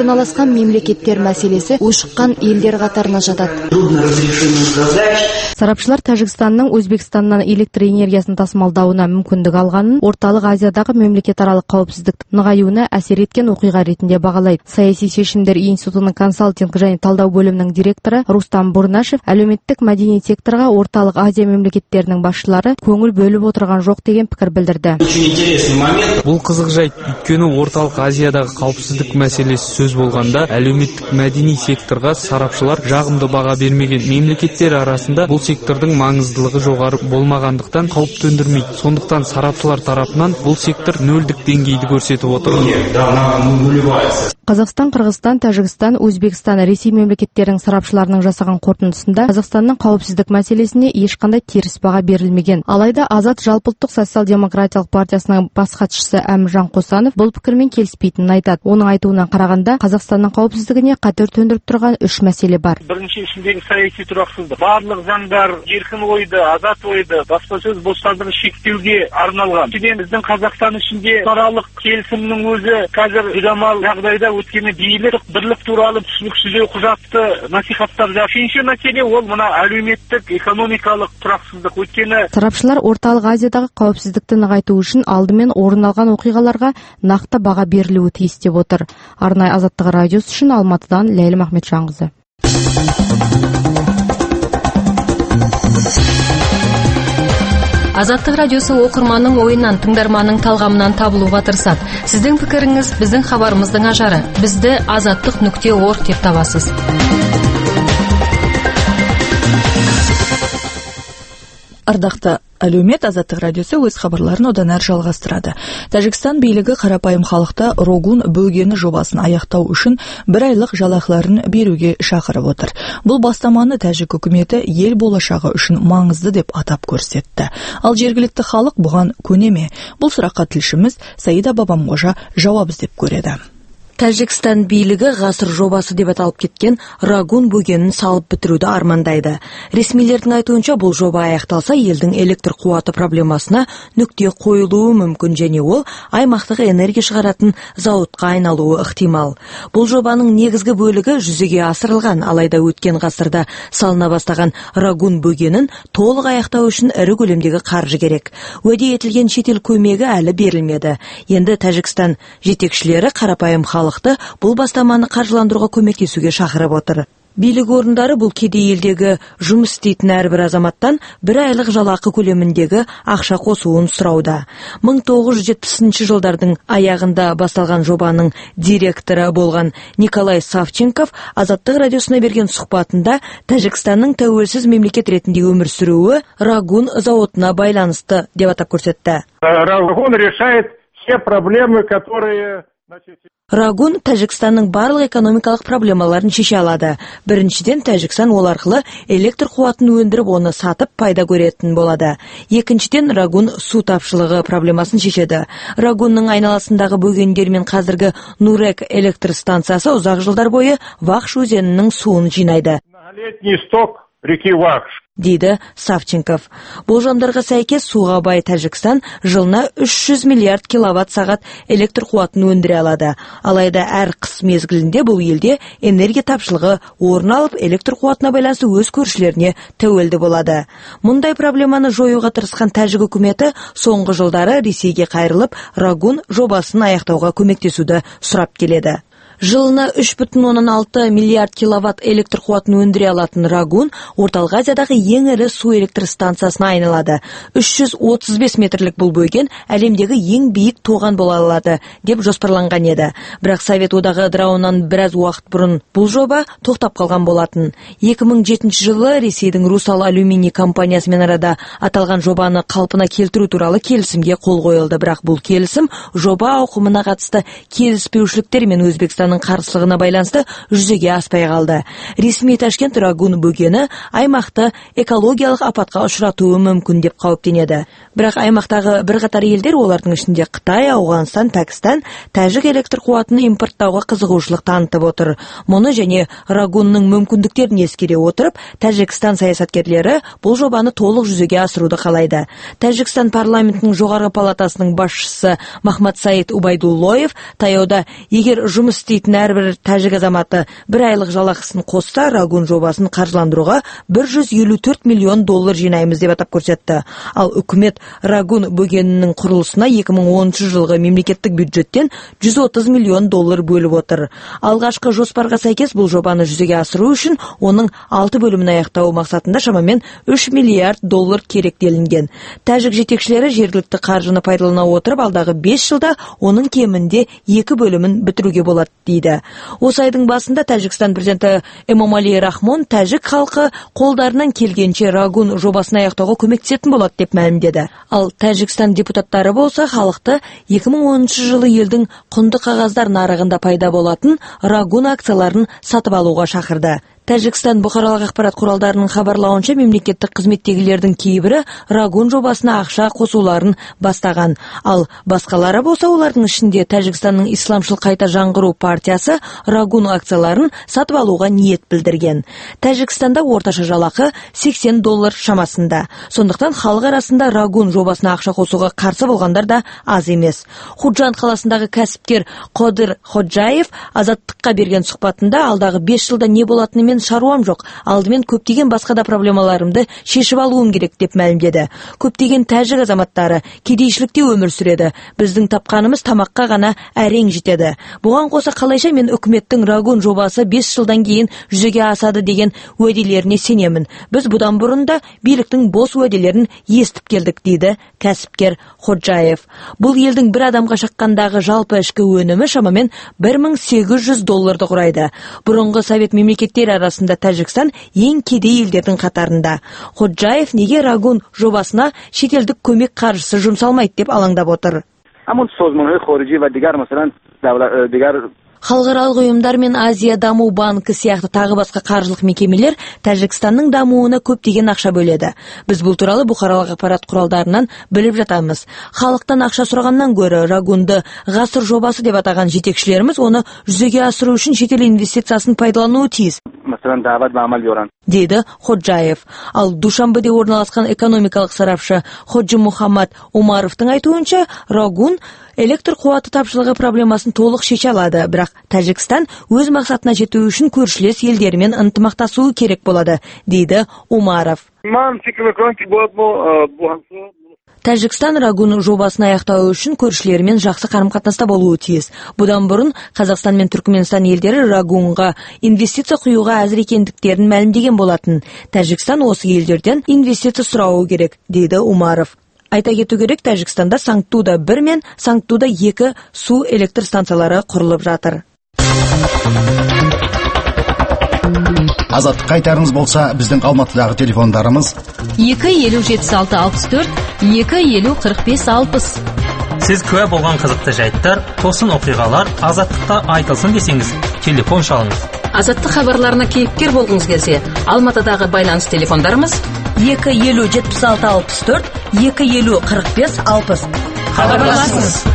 ыққан мемлекеттер мәселесі ушыққан елдер қатарына жатады. Сарапшылар Тәжікстанның Өзбекстаннан электр энергиясын тасымалдауына мүмкіндік алғанын, орталық Азиядағы мемлекетаралық қауіпсіздікті нығаюына әсер еткен оқиға ретінде бағалайды. Саяси шешімдер институтының консалтинг және талдау бөлімінің директоры Рустам Бурнашев әлеуметтік мәдени секторға орталық Азия мемлекеттерінің басшылары көңіл бөліп отырған жоқ деген пікір білдірді. Бұл қызық жайт, өйткені орталық Азиядағы қауіпсіздік мәселесі сөз болғанда әлеуметтік мәдени секторға сарапшылар жағымды баға бермеген. Мемлекеттер арасында бұл сектордың маңыздылығы жоғары болмағандықтан қауіп төндірмейді. Сондықтан сарапшылар тарапынан бұл сектор нөлдік деңгейді көрсетіп отыр. Қазақстан, Қырғызстан, Тәжікстан, Өзбекстан, Ресей мемлекеттерінің сарапшыларының жасаған қорытындысында Қазақстанның қауіпсіздік мәселесіне ешқандай теріс баға берілмеген. Алайда Азат жалпыұлттық социал-демократиялық партиясының бас хатшысы Әміржан Қосанов бұл пікірмен келіспейтінін айтады. Оның айтуына қарағанда, Қазақстанның қауіпсіздігіне қатер төндіріп тұрған үш мәселе бар. Бірінші ішіндегі саяси тұрақсыздық. Барлық заңдар еркін ойды, азат ойды, баспасөз бостандығын шектеуге арналған. Біздің Қазақстан ішінде аралық келісімнің өзі қазір жүрамал жағдайда өткені билік бірлік туралы түсініксіздеу құжатты насихаттап жатыр. Үшінші мәселе ол мына әлеуметтік экономикалық тұрақсыздық. Өткені сарапшылар орталық Азиядағы қауіпсіздікті нығайту үшін алдымен орын алған оқиғаларға нақты баға берілуі тиіс деп отыр. Арнайы Азаттық радиосы үшін Алматыдан Ләйлім Ахметжанқызы. Азаттық радиосы оқырманның ойынан, тыңдарманның талғамынан табылуға тырысады. Сіздің пікіріңіз біздің хабарымыздың ажары. Бізді azаттық.org деп табасыз. Ардақты әлеумет, Азаттық радиосы өз хабарларын одан әрі жалғастырады. Тәжікстан билігі қарапайым халықта Рогун бөгені жобасын аяқтау үшін 1 айлық жалақыларын беруге шақырып отыр. Бұл бастаманы тәжік үкіметі ел болашағы үшін маңызды деп атап көрсетті. Ал жергілікті халық бұған көне ме? Бұл сұраққа тілшіміз Саида Бабамғожа жауап іздеп көреді. Тәжікстан билігі ғасыр жобасы деп аталып кеткен Рагун бөгенін салып бітіруді армандайды. Ресмилердің айтуынша бұл жоба аяқталса, елдің электр қуаты проблемасына нүкте қойылуы мүмкін және ол аймақтық энергия шығаратын зауытқа айналуы ықтимал. Бұл жобаның негізгі бөлігі жүзеге асырылған, алайда өткен ғасырда салына бастаған Рагун бөгенін толық аяқтау үшін ірі көлемдегі қаржы керек. Уәде етілген шетел көмегі әлі берілмеді. Енді Тәжікстан жетекшілері қарапайым халықты бұл бастаманы қаржыландыруға көмектесуге шақырып отыр. Билік орындары бұл кедей елдегі жұмыс істейтін әрбір азаматтан 1 айлық жалақы көлеміндегі ақша қосуын сұрауда. 1970 жылдардың аяғында басталған жобаның директоры болған Николай Савченков Азаттық радиосына берген сұхбатында Тәжікстанның тәуелсіз мемлекет ретінде өмір сүруі Рагун зауытына байланысты деп атап көрсетті. Рагун решает все проблемы, которые Рагун Тәжікстанның барлық экономикалық проблемаларын шеше алады. Біріншіден, Тәжікстан ол арқылы электр қуатын өндіріп, оны сатып пайда көретін болады. Екіншіден, Рагун су тапшылығы проблемасын шешеді. Рагунның айналасындағы бөгендер мен қазіргі Нурек электр станциясы ұзақ жылдар бойы Вахш өзенінің суын жинайды. Дейді Савченков. Болжамдарға сәйкес суға бай Тәжікстан жылына 300 миллиард киловатт сағат электр қуатын өндіре алады. Алайда әр қыс мезгілінде бұл елде энергия тапшылығы орын алып, электр қуатына байланысты өз көршілеріне тәуелді болады. Мұндай проблеманы жоюға тырысқан Тәжік үкіметі соңғы жылдары Ресейге қайрылып, Рагун жобасын аяқтауға көмектесуді сұрап келеді. Жылына 3,6 миллиард киловатт электр қуатын өндіре алатын Рагун орталық Азиядағы ең ірі су электр станциясына айналады. 335 метрлік бұл бөген әлемдегі ең биік тоған бола алады деп жоспарланған еді. Бірақ Совет одағы ыдырауынан біраз уақыт бұрын бұл жоба тоқтап қалған болатын. 2007 жылы Ресейдің Русал алюминий компаниясымен арада аталған жобаны қалпына келтіру туралы келісімге қол қойылды. Бірақ бұл келісім жоба ауқымына қатысты келіспеушіліктер мен Өзбекстанның қарсылығына байланысты жүзеге аспай қалды. Ресми Ташкент Рагун бөгені аймақты экологиялық апатқа ұшыратуы мүмкін деп қауіптенеді. Бірақ аймақтағы бірқатар елдер, олардың ішінде Қытай, Ауғанстан, Пәкістан, Тәжік электр қуатын импорттауға қызығушылық танытып отыр. Мұны және Рагунның мүмкіндіктерін ескере отырып, Тәжікстан саясаткерлері бұл жобаны толық жүзеге асыруды қалайды. Тәжікстан парламентінің жоғарғы палатасының басшысы Махмад Саид Убайдуллоев таяуда егер жұмыс істейтін әрбір тәжік азаматы бір айлық жалақысын қосса, Рагун жобасын қаржыландыруға $154 миллион жинаймыз деп атап көрсетті. Ал үкімет Рагун бөгенінің құрылысына 2010 жылғы мемлекеттік бюджеттен $130 миллион бөліп отыр. Алғашқы жоспарға сәйкес бұл жобаны жүзеге асыру үшін оның 6 бөлімін аяқтау мақсатында шамамен $3 миллиард керек делінген. Тәжік жетекшілері жергілікті қаржыны пайдалана отырып, алдағы 5 жылда оның кемінде 2 бөлімін бітіруге болады дейді. Осы айдың басында Тәжікстан президенті Эмомали Рахмон тәжік халқы қолдарынан келгенше Рагун жобасын аяқтауға көмектесетін болады деп мәлімдеді. Ал Тәжікстан депутаттары болса халықты 2010 жылы елдің құнды қағаздар нарығында пайда болатын Рагун акцияларын сатып алуға шақырды. Тәжікстан бұқаралық ақпарат құралдарының хабарлауынша мемлекеттік қызметтегілердің кейбірі Рагун жобасына ақша қосуларын бастаған. Ал басқалары болса олардың ішінде Тәжікстанның Исламшыл қайта жаңғыру партиясы Рагун акцияларын сатып алуға ниет білдірген. Тәжікстанда орташа жалақы $80 шамасында. Сондықтан халық арасында Рагун жобасына ақша қосуға қарсы болғандар да аз емес. Худжан қаласындағы кәсіпкер Қодыр Ходжаев Азаттыққа берген сұхбатында алдағы 5 жылда не болатынымен шаруам жоқ. Алдымен көптеген басқа да проблемаларымды шешіп алуым керек деп мәлімдеді. Көптеген тәжік азаматтары кедейшілікте өмір сүреді. Біздің тапқанымыз тамаққа ғана әрең жетеді. Бұған қоса қалайша мен үкіметтің Рагун жобасы 5 жылдан кейін жүзеге асады деген уәделеріне сенемін. Біз бұдан бұрын да биліктің бос уәделерін естіп келдік дейді кәсіпкер Ходжаев. Бұл елдің бір адамға шаққандағы жалпы ішкі өнімі шамамен $1800 құрайды. Бұрынғы совет мемлекеттері арасында Тәжікстан ең кедей елдердің қатарында. Ходжаев неге Рагун жобасына шетелдік көмек қаржысы жұмсалмайды деп алаңдап отыр. Халықаралық ұйымдар мен Азия даму банкі сияқты тағы басқа қаржылық мекемелер Тәжікстанның дамуына көптеген ақша бөледі. Біз бұл туралы бұқаралық ақпарат құралдарынан біліп жатамыз. Халықтан ақша сұрағаннан гөрі Рагунды ғасыр жобасы деп атаған жетекшілеріміз оны жүзеге асыру үшін шетел инвестициясын пайдалануы тиіс дейді Ходжаев. Ал Душанбеде орналасқан экономикалық сарапшы Ходжи Мухаммад Умаровтың айтуынша, Рагун электр қуаты тапшылығы проблемасын толық шеше алады, бірақ Тәжікстан өз мақсатына жету үшін көршілес елдермен ынтымақтасуы керек болады, дейді Умаров. Тәжікстан Рагун жобасын аяқтау үшін көршілермен жақсы қарым-қатынаста болуы тиіс. Бұдан бұрын Қазақстан мен Түркменстан елдері Рагунға инвестиция құюға әзір екендіктерін мәлімдеген болатын. Тәжікстан осы елдерден инвестиция сұрауы керек, дейді Умаров. Айта кету керек, Тәжікстанда Саңтуда 1 мен Саңтуда 2 су электр станциялары құрылып жатыр. Азаттық қайтарыңыз болса, біздің Алматыдағы телефондарымыз 250-76-64, 250-45-60. Сіз куә болған қызықты жайттар, тосын оқиғалар Азаттықта айтылсын десеңіз, телефон шалыңыз. Азаттық хабарларына кейіпкер болғыңыз келсе, Алматыдағы байланыс телефондарымыз 250-76-64, 250-45-60. Хабарласыңыз.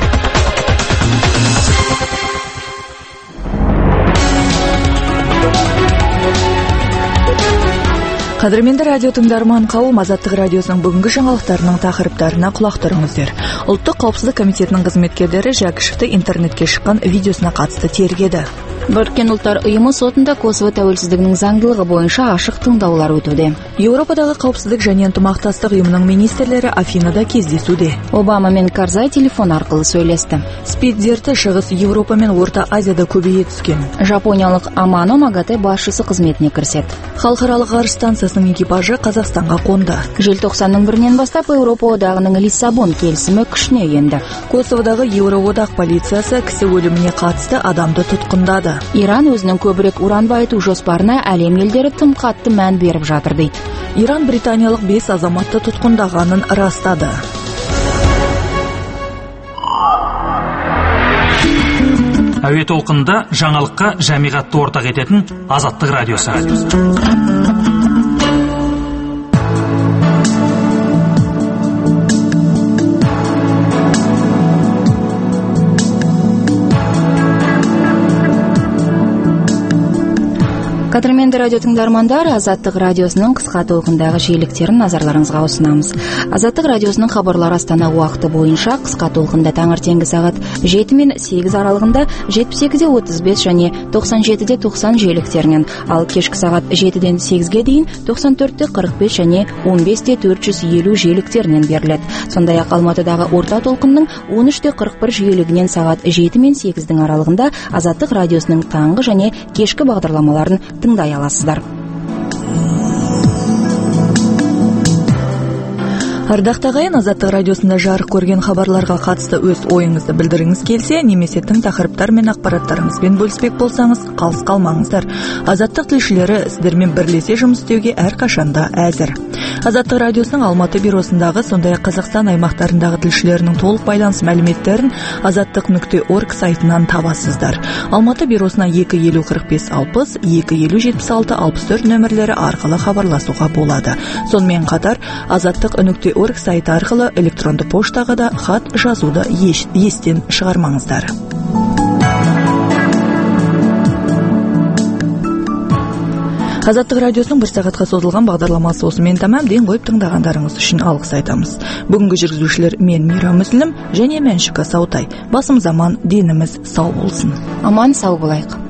Қадірменді радио тыңдарман қауым, Азаттық радиосының бүгінгі жаңалықтарының тақырыптарына құлақ түріңіздер. Ұлттық қауіпсіздік комитетінің қызметкерлері Жәкішевті интернетке шыққан видеосына қатысты тергеді. Біріккен ұлттар ұйымы сотында Косово тәуелсіздігінің заңдылығы бойынша ашық тыңдаулар өтуде. Еуропадағы қауіпсіздік және ынтымақтастық ұйымының министрлері Афинада кездесуде. Обама мен Карзай телефон арқылы сөйлесті. СПИД дерті Шығыс Еуропа мен Орта Азияда көбейе түскен. Жапониялық Амано Магате басшысы қызметіне кіріседі. Халықаралық ғарыш станциясының экипажы Қазақстанға қонды. Желтоқсанның 1-нен бастап Еуропа одағының Лиссабон келісімі күшіне енді. Косоводағы Еуроодақ полициясы кісі өліміне қатысты адамды тұтқындады. Иран өзінің көбірек уран байыту жоспарына әлем елдері тым қатты мән беріп жатыр дейді. Иран британиялық 5 азаматты тұтқындағанын растады. Әуе толқынында жаңалыққа жамиғатты ортақ ететін Азаттық радиосы. Қадірменді Күйгенді радио тыңдармандар, Азаттық радиосының қысқа толқындағы жиіліктерін назарларыңызға ұсынамыз. Азаттық радиосының хабарлар Астана уақыты бойынша қысқа толқында таңертеңгі сағат 7 мен 8 аралығында 78-35 және 97-90 жиіліктерінен, ал кешкі сағат 7-ден 8-ге дейін 94-45 және 15-450 жиіліктерінен беріледі. Сондай-ақ Алматыдағы орта толқынның 13-41 жиілігінен сағат 7 мен 8-дің аралығында Азаттық радиосының таңғы және кешкі бағдарламаларын тыңдай аласыздар. Ардақты ағайын, Азаттық радиосында жарық көрген хабарларға қатысты өз ойыңызды білдіріңіз келсе, немесе тың тақырыптар мен ақпараттарыңызбен бөліспек болсаңыз, қалыс қалмаңыздар. Азаттық тілшілері сіздермен бірлесе жұмыс істеуге әрқашанда әзір. Азаттық радиосының Алматы бюросындағы, сондай-ақ Қазақстан аймақтарындағы тілшілерінің толық байланыс мәліметтерін azattiq.org сайтынан табасыздар. Алматы бюросына 2504560, 2507664 нөмірлері арқылы хабарласуға болады. Сонымен қатар azattiq.org сайты арқылы электронды поштаға да хат жазуды естен шығармаңыздар. Азаттық радиосының 1 сағатқа созылған бағдарламасы осымен тамам. Ден қойып тыңдағандарыңыз үшін алғыс айтамыз. Бүгінгі жүргізушілер мен Мира Мүсілім және Мәншүк Асаутай. Басымыз аман, деніміз сау болсын. Аман сау болайық.